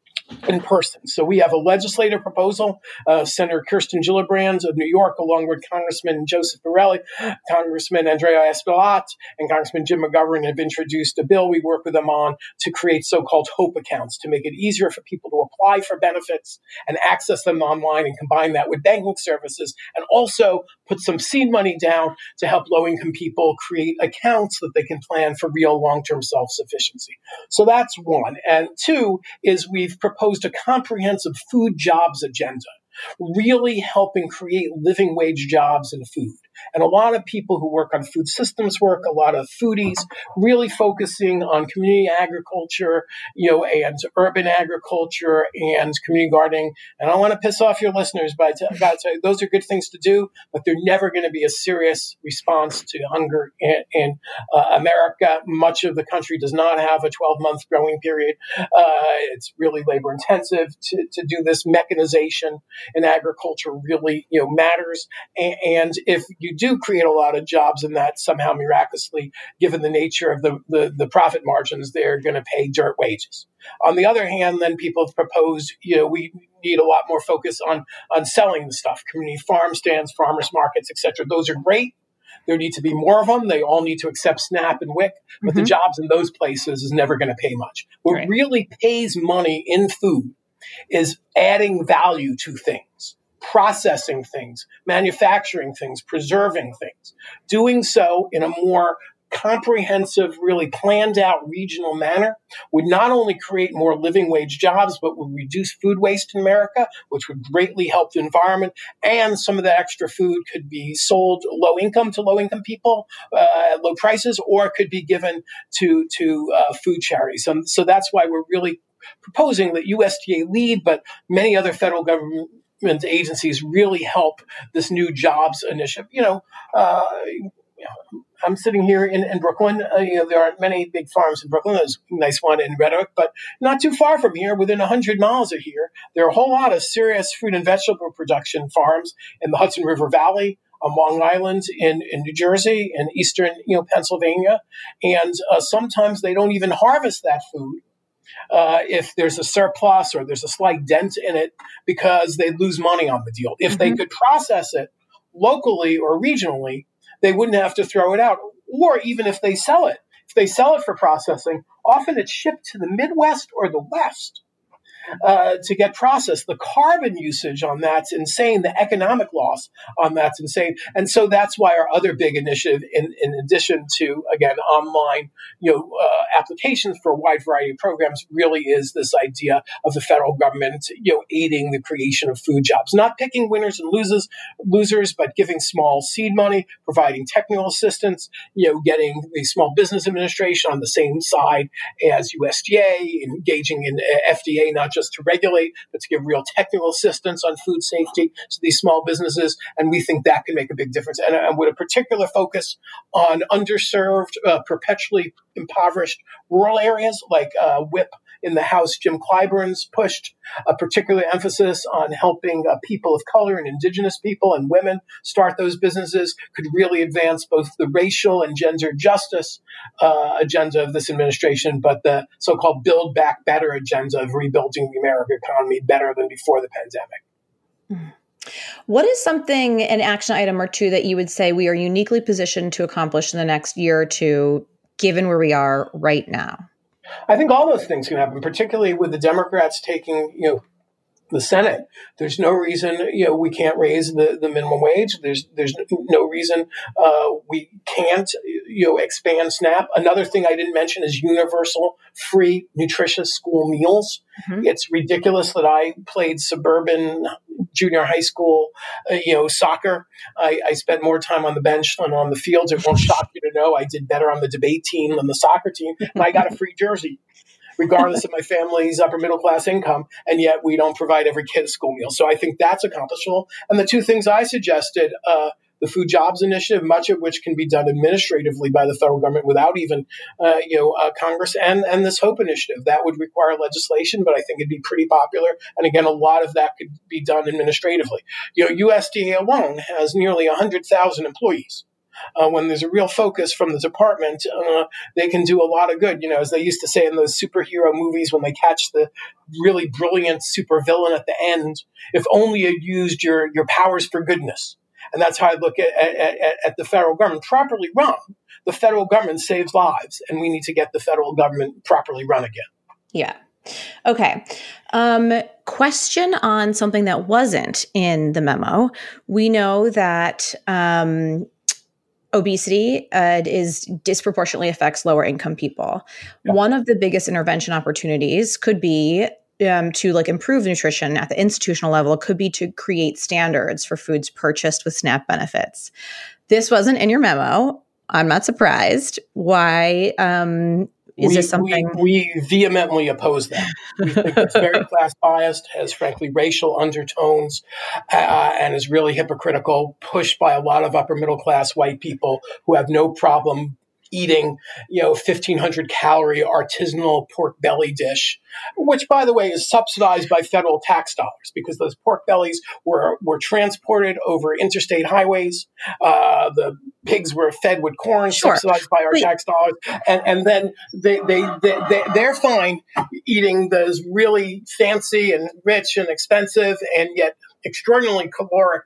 Speaker 4: in person. So we have a legislative proposal. Uh, Senator Kirsten Gillibrand of New York, along with Congressman Joseph Borelli, Congressman Andrea Espaillat, and Congressman Jim McGovern have introduced a bill we work with them on to create so-called HOPE accounts to make it easier for people to apply for benefits and access them online and combine that with banking services, and also put some seed money down to help low-income people create accounts that they can plan for real long-term self-sufficiency. So that's one. And two is we've proposed a comprehensive food jobs agenda, really helping create living wage jobs in food. And a lot of people who work on food systems work, a lot of foodies, really focusing on community agriculture, you know, and urban agriculture and community gardening. And I don't want to piss off your listeners by t- about saying those are good things to do, but they're never going to be a serious response to hunger in, in uh, America. Much of the country does not have a twelve-month growing period. Uh, it's really labor intensive to, to do this. Mechanization in agriculture really, you know, matters. And, and if you do create a lot of jobs in that, somehow miraculously, given the nature of the, the, the profit margins, they're going to pay dirt wages. On the other hand, then people have proposed, you know, we need a lot more focus on, on selling the stuff, community farm stands, farmers markets, et cetera. Those are great. There need to be more of them. They all need to accept SNAP and WIC, but mm-hmm. the jobs in those places is never going to pay much. What right. really pays money in food is adding value to things, processing things, manufacturing things, preserving things, doing so in a more comprehensive, really planned out regional manner would not only create more living wage jobs, but would reduce food waste in America, which would greatly help the environment. And some of that extra food could be sold low income to low income people uh, at low prices, or it could be given to, to uh, food charities. Um, so that's why we're really proposing that U S D A lead, but many other federal government agencies really help this new jobs initiative. You know, uh, I'm sitting here in, in Brooklyn. Uh, you know, there aren't many big farms in Brooklyn. There's a nice one in Red Oak, but not too far from here, within one hundred miles of here, there are a whole lot of serious fruit and vegetable production farms in the Hudson River Valley, on Long Island, in, in New Jersey, in eastern, you know, Pennsylvania. And uh, sometimes they don't even harvest that food Uh, if there's a surplus or there's a slight dent in it, because they lose money on the deal. If mm-hmm. they could process it locally or regionally, they wouldn't have to throw it out. Or even if they sell it, if they sell it for processing, often it's shipped to the Midwest or the West uh, to get processed. The carbon usage on that's insane. The economic loss on that's insane. And so that's why our other big initiative, in, in addition to, again, online, you know, uh, applications for a wide variety of programs, really is this idea of the federal government, you know, aiding the creation of food jobs, not picking winners and losers, losers, but giving small seed money, providing technical assistance, you know, getting the Small Business Administration on the same side as U S D A, engaging in F D A, not just just to regulate, but to give real technical assistance on food safety to these small businesses. And we think that can make a big difference. And, and with a particular focus on underserved, uh, perpetually impoverished rural areas like uh, WHIP in the House, Jim Clyburn's pushed a particular emphasis on helping uh, people of color and indigenous people and women start those businesses, could really advance both the racial and gender justice uh, agenda of this administration, but the so-called Build Back Better agenda of rebuilding the American economy better than before the pandemic.
Speaker 3: What is something, an action item or two, that you would say we are uniquely positioned to accomplish in the next year or two, given where we are right now?
Speaker 4: I think all those things can happen, particularly with the Democrats taking, you know, the Senate. There's no reason, you know, we can't raise the, the minimum wage. There's there's no reason uh, we can't, you know, expand SNAP. Another thing I didn't mention is universal, free, nutritious school meals. Mm-hmm. It's ridiculous that I played suburban junior high school, uh, you know, soccer. I, I spent more time on the bench than on the fields. It won't shock you to know I did better on the debate team than the soccer team, and I got a free jersey. regardless of my family's upper middle class income, and yet we don't provide every kid a school meal. So I think that's accomplishable. And the two things I suggested, uh, the Food Jobs Initiative, much of which can be done administratively by the federal government without even, uh, you know, uh, Congress, and, and this HOPE initiative. That would require legislation, but I think it'd be pretty popular. And again, a lot of that could be done administratively. You know, U S D A alone has nearly one hundred thousand employees. Uh, when there's a real focus from the department, uh, they can do a lot of good. You know, as they used to say in those superhero movies, when they catch the really brilliant supervillain at the end, if only you used your, your powers for goodness. And that's how I look at, at, at the federal government. Properly run, the federal government saves lives, and we need to get the federal government properly run again.
Speaker 3: Yeah. Okay. Um, question on something that wasn't in the memo. We know that um, obesity uh, is disproportionately affects lower income people. Yeah. One of the biggest intervention opportunities could be Um, to like improve nutrition at the institutional level, could be to create standards for foods purchased with SNAP benefits. This wasn't in your memo. I'm not surprised. Why um, is
Speaker 4: we,
Speaker 3: this something?
Speaker 4: We, we vehemently oppose that. We think it's very class biased, has frankly racial undertones, uh, and is really hypocritical, pushed by a lot of upper middle class white people who have no problem eating, you know, fifteen hundred calorie artisanal pork belly dish, which, by the way, is subsidized by federal tax dollars because those pork bellies were, were transported over interstate highways. Uh, the pigs were fed with corn, sure. subsidized by our Wait. tax dollars. And, and then they, they, they, they, they're fine eating those really fancy and rich and expensive and yet extraordinarily caloric,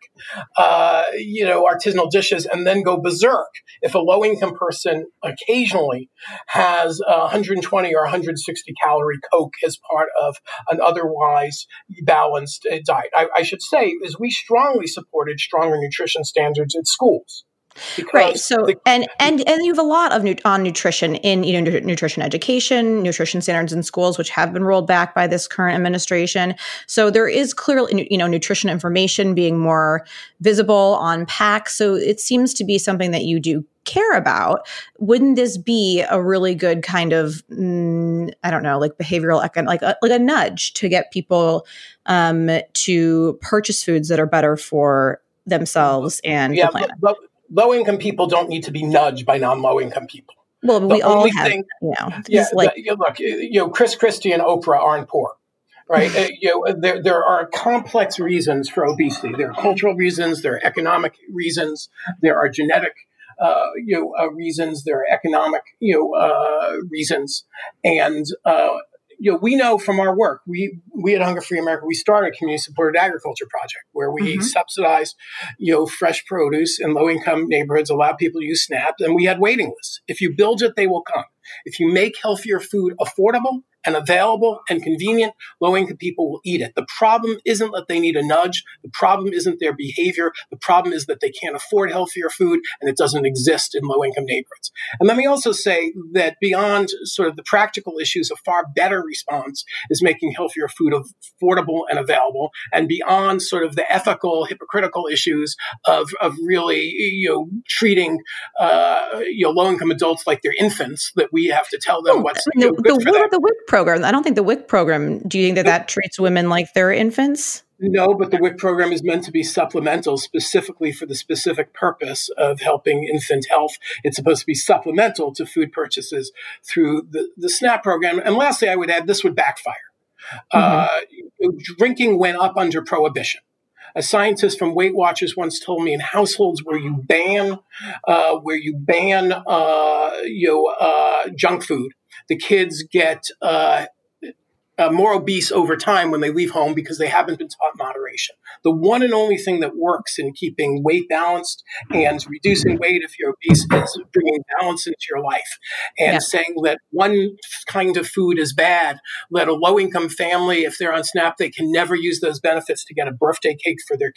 Speaker 4: uh, you know, artisanal dishes, and then go berserk if a low-income person occasionally has a one hundred twenty or one hundred sixty calorie Coke as part of an otherwise balanced uh, diet. I, I should say is we strongly supported stronger nutrition standards at schools.
Speaker 3: Right. So, the, and, and, and you have a lot of nu- on nutrition in, you know, nutrition education, nutrition standards in schools, which have been rolled back by this current administration. So there is clearly, you know, nutrition information being more visible on packs. So it seems to be something that you do care about. Wouldn't this be a really good kind of, mm, I don't know, like behavioral, econ- like a, like a nudge to get people um, to purchase foods that are better for themselves and
Speaker 4: yeah,
Speaker 3: the planet?
Speaker 4: But, but, Low-income people don't need to be nudged by non-low-income people.
Speaker 3: Well, but we all have, thing, you know,
Speaker 4: yeah,
Speaker 3: like,
Speaker 4: the, look, you know, Chris Christie and Oprah aren't poor, right? uh, you know, there there are complex reasons for obesity. There are cultural reasons, there are economic reasons, there are genetic, uh, you know, uh, reasons, there are economic, you know, uh, reasons, and uh, you know, we know from our work, we we at Hunger Free America, we started a community-supported agriculture project where we mm-hmm. subsidize, you know, fresh produce in low-income neighborhoods, allow people to use SNAP, and we had waiting lists. If you build it, they will come. If you make healthier food affordable and available and convenient, low-income people will eat it. The problem isn't that they need a nudge. The problem isn't their behavior. The problem is that they can't afford healthier food, and it doesn't exist in low-income neighborhoods. And let me also say that beyond sort of the practical issues, a far better response is making healthier food affordable and available, and beyond sort of the ethical, hypocritical issues of, of really, you know, treating, uh, you know, low-income adults like they're infants, that we have to tell them what's
Speaker 3: I mean,
Speaker 4: you know,
Speaker 3: the,
Speaker 4: good
Speaker 3: the,
Speaker 4: for them.
Speaker 3: The W I C program, I don't think the W I C program, do you think that that treats women like they're infants?
Speaker 4: No, but the W I C program is meant to be supplemental specifically for the specific purpose of helping infant health. It's supposed to be supplemental to food purchases through the, the SNAP program. And lastly, I would add this would backfire. Mm-hmm. Uh, drinking went up under prohibition. A scientist from Weight Watchers once told me in households where you ban, uh, where you ban, uh, you know, uh, junk food, the kids get uh, uh, more obese over time when they leave home because they haven't been taught moderation. The one and only thing that works in keeping weight balanced and reducing weight if you're obese is bringing balance into your life. And yeah. saying that one kind of food is bad, that a low-income family, if they're on SNAP, they can never use those benefits to get a birthday cake for their kid.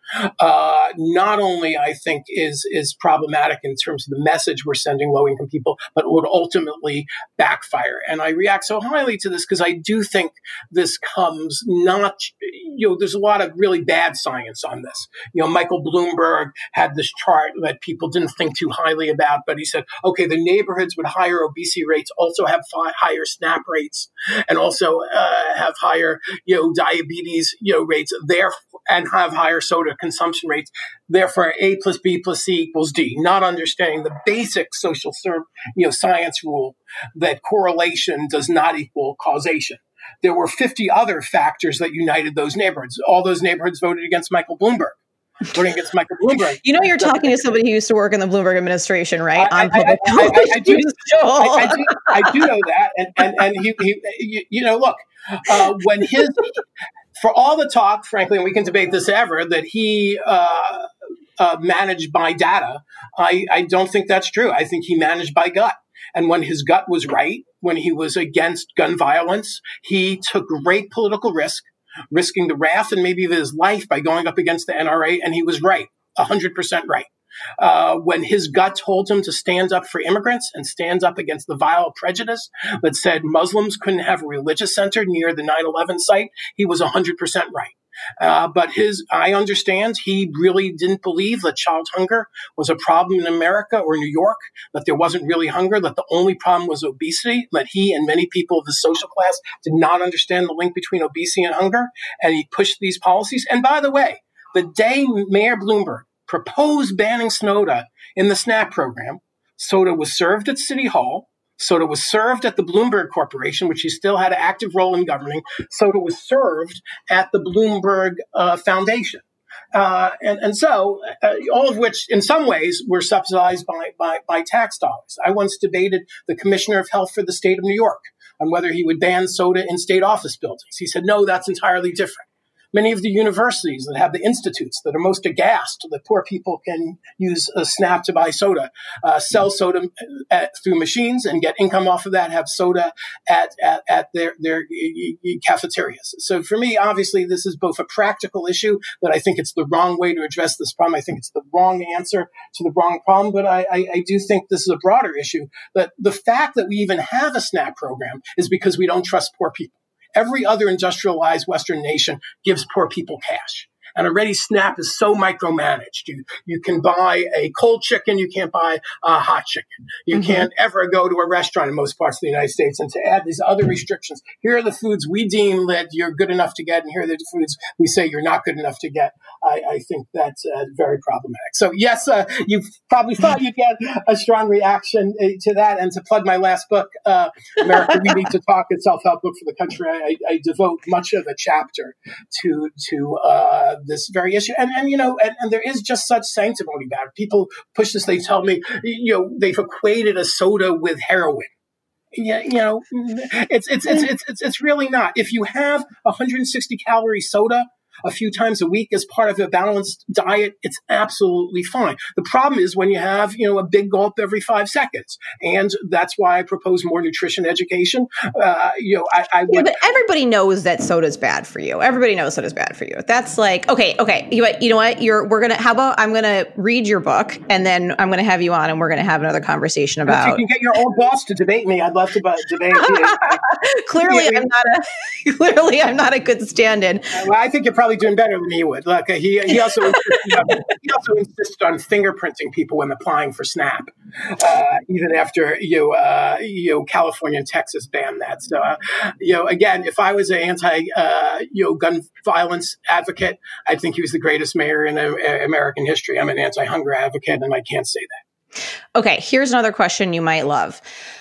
Speaker 4: uh, not only, I think, is is problematic in terms of the message we're sending low-income people, but would ultimately backfire. And I react so highly to this because I do think this comes not, you know, there's a lot of really bad science on this. You know, Michael Bloomberg had this chart that people didn't think too highly about, but he said, okay, the neighborhoods with higher obesity rates also have fi- higher SNAP rates and also uh, have higher, you know, diabetes, you know, rates there and have higher soda consumption rates. Therefore, A plus B plus C equals D, not understanding the basic social serv- you know, science rule that correlation does not equal causation. There were fifty other factors that united those neighborhoods. All those neighborhoods voted against Michael Bloomberg. Voting against Michael Bloomberg.
Speaker 3: You know, you're talking to somebody who used to work in the Bloomberg administration, right?
Speaker 4: I,
Speaker 3: On public
Speaker 4: I, I, I, I, do, I, I, do, I do know that. And, and, and he, he, you, you know, look, uh, when his, for all the talk, frankly, and we can debate this ever, that he uh, uh, managed by data, I, I don't think that's true. I think he managed by gut. And when his gut was right, when he was against gun violence, he took great political risk, risking the wrath and maybe even his life by going up against the N R A, and he was right, one hundred percent right. Uh, when his gut told him to stand up for immigrants and stand up against the vile prejudice that said Muslims couldn't have a religious center near the nine eleven site, he was one hundred percent right. Uh, but his, I understand he really didn't believe that child hunger was a problem in America or New York, that there wasn't really hunger, that the only problem was obesity, that he and many people of the social class did not understand the link between obesity and hunger, and he pushed these policies. And by the way, the day Mayor Bloomberg proposed banning soda in the SNAP program, soda was served at City Hall. Soda was served at the Bloomberg Corporation, which he still had an active role in governing. Soda was served at the Bloomberg uh, Foundation. Uh, and, and so, uh, all of which, in some ways, were subsidized by, by, by tax dollars. I once debated the Commissioner of Health for the state of New York on whether he would ban soda in state office buildings. He said, no, that's entirely different. Many of the universities that have the institutes that are most aghast that poor people can use a SNAP to buy soda, uh, sell soda at, through machines and get income off of that, have soda at, at, at their, their cafeterias. So for me, obviously, this is both a practical issue that I think it's the wrong way to address this problem. I think it's the wrong answer to the wrong problem. But I, I, I do think this is a broader issue, that the fact that we even have a SNAP program is because we don't trust poor people. Every other industrialized Western nation gives poor people cash. And already SNAP is so micromanaged. You you can buy a cold chicken, you can't buy a hot chicken. You mm-hmm. can't ever go to a restaurant in most parts of the United States. And to add these other restrictions, here are the foods we deem that you're good enough to get, and here are the foods we say you're not good enough to get. I, I think that's uh, very problematic. So yes, uh, you probably thought you'd get a strong reaction uh, to that. And to plug my last book, uh, America, We Need to Talk, a self-help book for the country, I, I devote much of the chapter to to uh, this very issue. And, and you know, and, and there is just such sanctimony about it. People push this, they tell me, you know, they've equated a soda with heroin. Yeah, you know, it's, it's, it's, it's, it's, it's really not. If you have one hundred sixty calorie soda a few times a week as part of a balanced diet, it's absolutely fine. The problem is when you have, you know, a big gulp every five seconds. And that's why I propose more nutrition education. Uh, you know, I, I would.
Speaker 3: Yeah, but everybody knows that soda's bad for you. Everybody knows soda's bad for you. That's like, okay, okay. You, you know what? You're, we're going to, how about I'm going to read your book and then I'm going to have you on and we're going to have another conversation about.
Speaker 4: If you can get your old boss to debate me, I'd love to debate you.
Speaker 3: clearly, I'm not a, clearly I'm not a good stand-in.
Speaker 4: Uh, well, I think you're probably doing better than he would. Look, he he also insisted on, he also insisted on fingerprinting people when applying for SNAP, uh, even after you know, uh, you know California and Texas banned that. So uh, you know, again, if I was an anti uh, you know gun violence advocate, I think he was the greatest mayor in uh, American history. I'm an anti-hunger advocate, and I can't say that.
Speaker 3: Okay, here's another question you might love.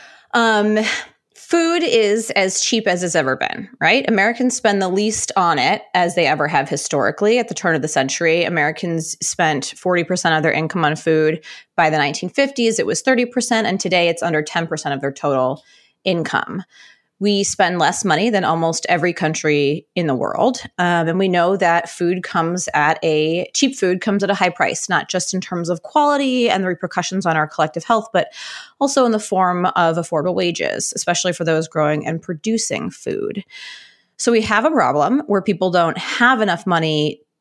Speaker 3: Um, Food is as cheap as it's ever been, right? Americans spend the least on it as they ever have historically. At the turn of the century, Americans spent forty percent of their income on food. By the nineteen fifties, it was thirty percent, and today it's under ten percent of their total income. We spend less money than almost every country in the world. Um, and we know that food comes at a, cheap food comes at a high price, not just in terms of quality and the repercussions on our collective health, but also in the form of affordable wages, especially for those growing and producing food. So we have a problem where people don't have enough money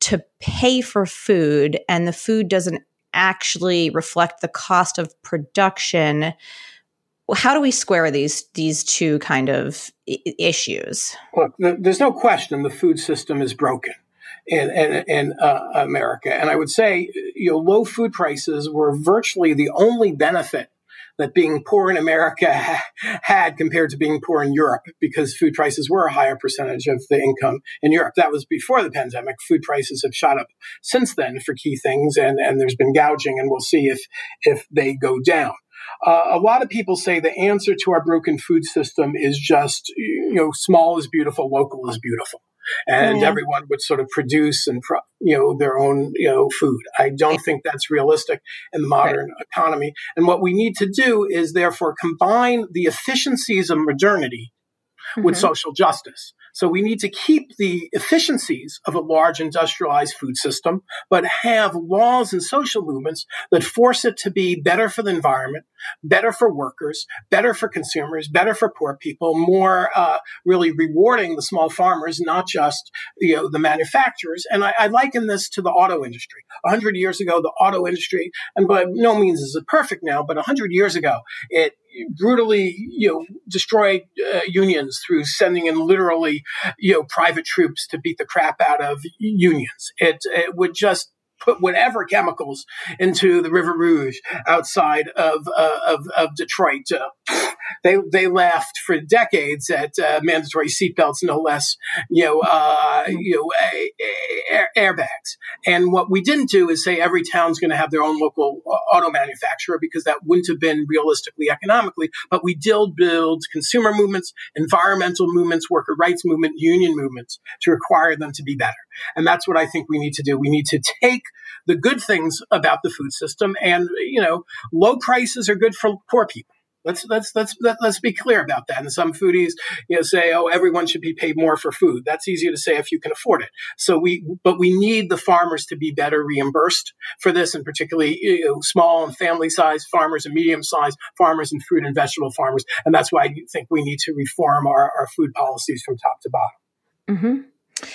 Speaker 3: to pay for food and the food doesn't actually reflect the cost of production. How do we square these these two kind of I- issues?
Speaker 4: Look, there's no question the food system is broken in in, in uh, America, and I would say, you know, low food prices were virtually the only benefit that being poor in America ha- had compared to being poor in Europe, because food prices were a higher percentage of the income in Europe. That was before the pandemic. Food prices have shot up since then for key things, and, and there's been gouging, and we'll see if if they go down. Uh, a lot of people say the answer to our broken food system is just, you know, small is beautiful, local is beautiful. And yeah. everyone would sort of produce and, pro- you know, their own, you know, food. I don't think that's realistic in the modern right. economy. And what we need to do is therefore combine the efficiencies of modernity mm-hmm. with social justice. So we need to keep the efficiencies of a large industrialized food system, but have laws and social movements that force it to be better for the environment, better for workers, better for consumers, better for poor people, more uh, really rewarding the small farmers, not just, you know, the manufacturers. And I, I liken this to the auto industry. A hundred years ago, the auto industry, and by no means is it perfect now, but a hundred years ago, it brutally, you know, destroyed uh, unions through sending in literally, you know, private troops to beat the crap out of unions. It, it would just put whatever chemicals into the River Rouge outside of uh, of, of Detroit. Uh, they they laughed for decades at uh, mandatory seatbelts, no less, you know, uh, you know, air, airbags. And what we didn't do is say every town's going to have their own local auto manufacturer, because that wouldn't have been realistically economically. But we did build consumer movements, environmental movements, worker rights movement, union movements to require them to be better. And that's what I think we need to do. We need to take the good things about the food system, and, you know, low prices are good for poor people. Let's let's let's let's be clear about that. And some foodies, you know, say, "Oh, everyone should be paid more for food." That's easier to say if you can afford it. So we, but we need the farmers to be better reimbursed for this, and particularly, you know, small and family-sized farmers and medium-sized farmers and fruit and vegetable farmers. And that's why I think we need to reform our, our food policies from top to bottom.
Speaker 3: Mm-hmm.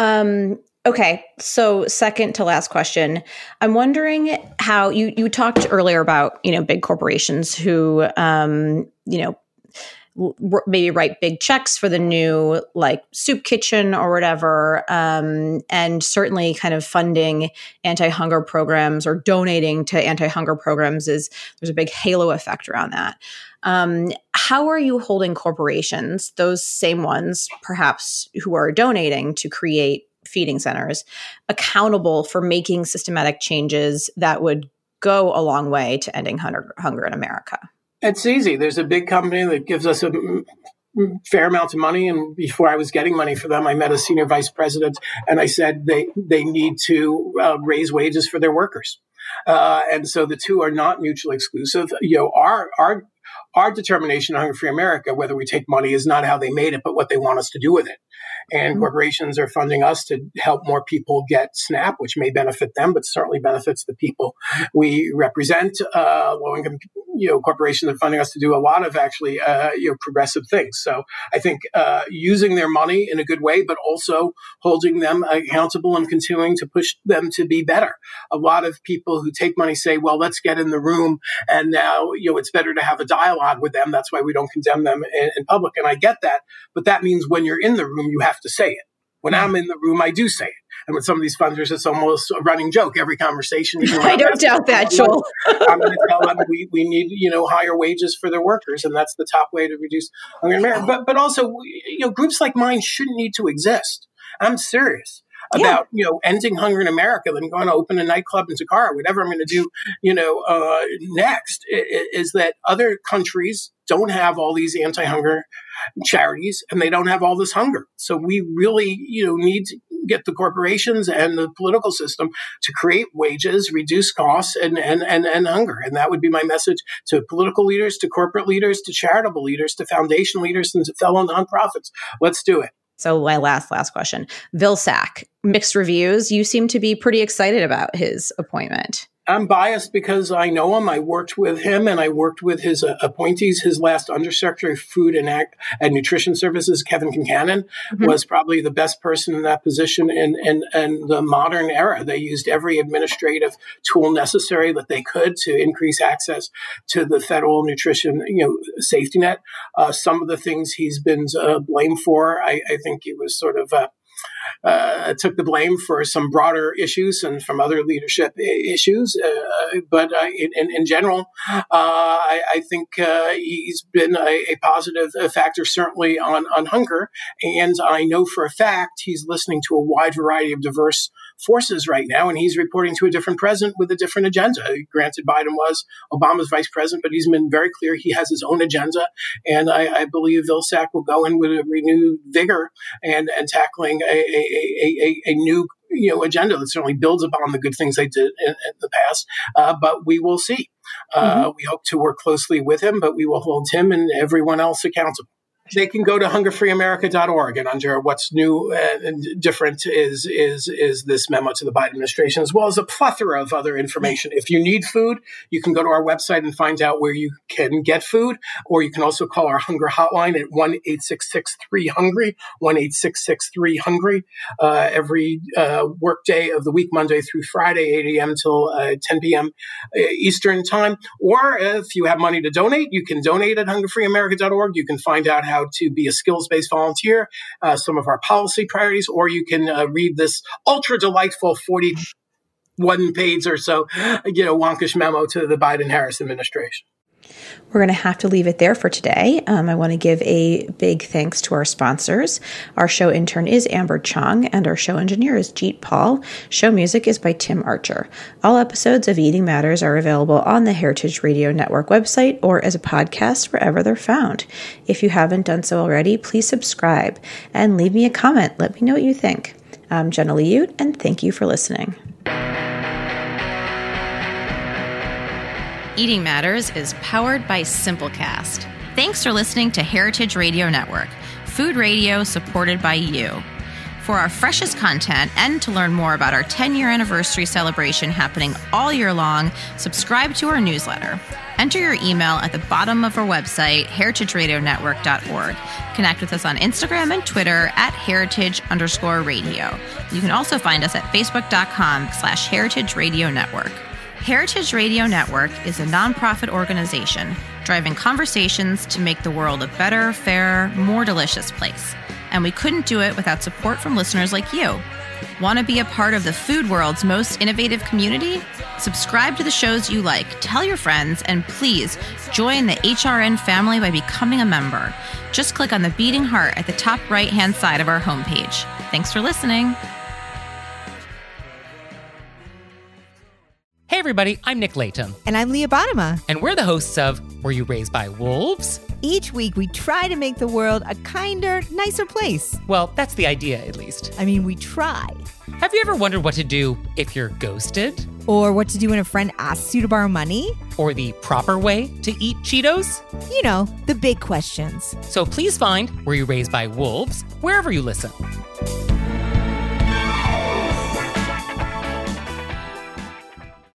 Speaker 3: Um, Okay. So second to last question, I'm wondering how you, you talked earlier about, you know, big corporations who, um, you know, w- maybe write big checks for the new like soup kitchen or whatever. Um, and certainly kind of funding anti-hunger programs or donating to anti-hunger programs is there's a big halo effect around that. Um, how are you holding corporations, those same ones perhaps who are donating to create feeding centers, accountable for making systematic changes that would go a long way to ending hunger, hunger in America?
Speaker 4: It's easy. There's a big company that gives us a fair amount of money. And before I was getting money for them, I met a senior vice president and I said they, they need to uh, raise wages for their workers. Uh, and so the two are not mutually exclusive. You know, our, our, our determination on Hunger Free America, whether we take money, is not how they made it, but what they want us to do with it. And mm-hmm. corporations are funding us to help more people get SNAP, which may benefit them, but certainly benefits the people we represent. Uh, low-income, you know, corporations are funding us to do a lot of actually, uh, you know, progressive things. So I think uh, using their money in a good way, but also holding them accountable and continuing to push them to be better. A lot of people who take money say, "Well, let's get in the room, and now, you know, it's better to have a dialogue with them. That's why we don't condemn them in, in public." And I get that, but that means when you're in the room, you have to say it. When I'm in the room, I do say it. And with some of these funders, it's almost a running joke. Every conversation.
Speaker 3: I don't doubt that, Joel.
Speaker 4: I'm going to tell them we, we need, you know, higher wages for their workers, and that's the top way to reduce hunger in America. But, but also, you know, groups like mine shouldn't need to exist. I'm serious about, yeah. you know, ending hunger in America, then going to open a nightclub in Takara, whatever I'm going to do, you know, uh, next, is that other countries don't have all these anti-hunger charities, and they don't have all this hunger. So we really, you know, need to get the corporations and the political system to create wages, reduce costs, and, and, and, and hunger. And that would be my message to political leaders, to corporate leaders, to charitable leaders, to foundation leaders, and to fellow nonprofits. Let's do it.
Speaker 3: So my last, last question. Vilsack, mixed reviews. You seem to be pretty excited about his appointment.
Speaker 4: I'm biased because I know him. I worked with him and I worked with his uh, appointees. His last Undersecretary of Food and, Ag- and Nutrition Services, Kevin Kincannon, mm-hmm. was probably the best person in that position in, in, in the modern era. They used every administrative tool necessary that they could to increase access to the federal nutrition, you know, safety net. Uh, some of the things he's been uh, blamed for, I, I think he was sort of uh, Uh, took the blame for some broader issues and from other leadership I- issues. Uh, but uh, in, in general, uh, I, I think uh, he's been a, a positive factor, certainly on, on hunger. And I know for a fact he's listening to a wide variety of diverse forces right now, and he's reporting to a different president with a different agenda. Granted, Biden was Obama's vice president, but he's been very clear he has his own agenda. And I, I believe Vilsack will go in with a renewed vigor and, and tackling a, a, a, a, a new you know, agenda that certainly builds upon the good things they did in, in the past. Uh, but we will see. Uh, mm-hmm. We hope to work closely with him, but we will hold him and everyone else accountable. They can go to hunger free america dot org, and under what's new and different is is is this memo to the Biden administration, as well as a plethora of other information. If you need food, you can go to our website and find out where you can get food, or you can also call our hunger hotline at one eight six six three hungry, one eight six six three hungry, uh, every uh, work day of the week, Monday through Friday, eight a.m. till uh, ten p.m. Eastern time. Or if you have money to donate, you can donate at hunger free america dot org. You can find out how to be a skills-based volunteer, uh, some of our policy priorities, or you can uh, read this ultra-delightful forty-one page or so, you know, wonkish memo to the Biden-Harris administration.
Speaker 3: We're going to have to leave it there for today. Um, I want to give a big thanks to our sponsors. Our show intern is Amber Chong, and our show engineer is Jeet Paul. Show music is by Tim Archer. All episodes of Eating Matters are available on the Heritage Radio Network website or as a podcast wherever they're found. If you haven't done so already, please subscribe and leave me a comment. Let me know what you think. I'm Jenna Liut, and thank you for listening.
Speaker 5: Eating Matters is powered by Simplecast. Thanks for listening to Heritage Radio Network, food radio supported by you. For our freshest content and to learn more about our ten-year anniversary celebration happening all year long, subscribe to our newsletter. Enter your email at the bottom of our website, heritage radio network dot org. Connect with us on Instagram and Twitter at heritage underscore radio. You can also find us at facebook.com slash heritage radio network. Heritage Radio Network is a nonprofit organization driving conversations to make the world a better, fairer, more delicious place. And we couldn't do it without support from listeners like you. Want to be a part of the food world's most innovative community? Subscribe to the shows you like, tell your friends, and please join the H R N family by becoming a member. Just click on the beating heart at the top right-hand side of our homepage. Thanks for listening.
Speaker 6: Hey everybody, I'm Nick Layton.
Speaker 7: And I'm Leah Bottima.
Speaker 6: And we're the hosts of Were You Raised by Wolves?
Speaker 7: Each week we try to make the world a kinder, nicer place.
Speaker 6: Well, that's the idea, at least.
Speaker 7: I mean, we try.
Speaker 6: Have you ever wondered what to do if you're ghosted?
Speaker 7: Or what to do when a friend asks you to borrow money?
Speaker 6: Or the proper way to eat Cheetos?
Speaker 7: You know, the big questions.
Speaker 6: So please find Were You Raised by Wolves wherever you listen.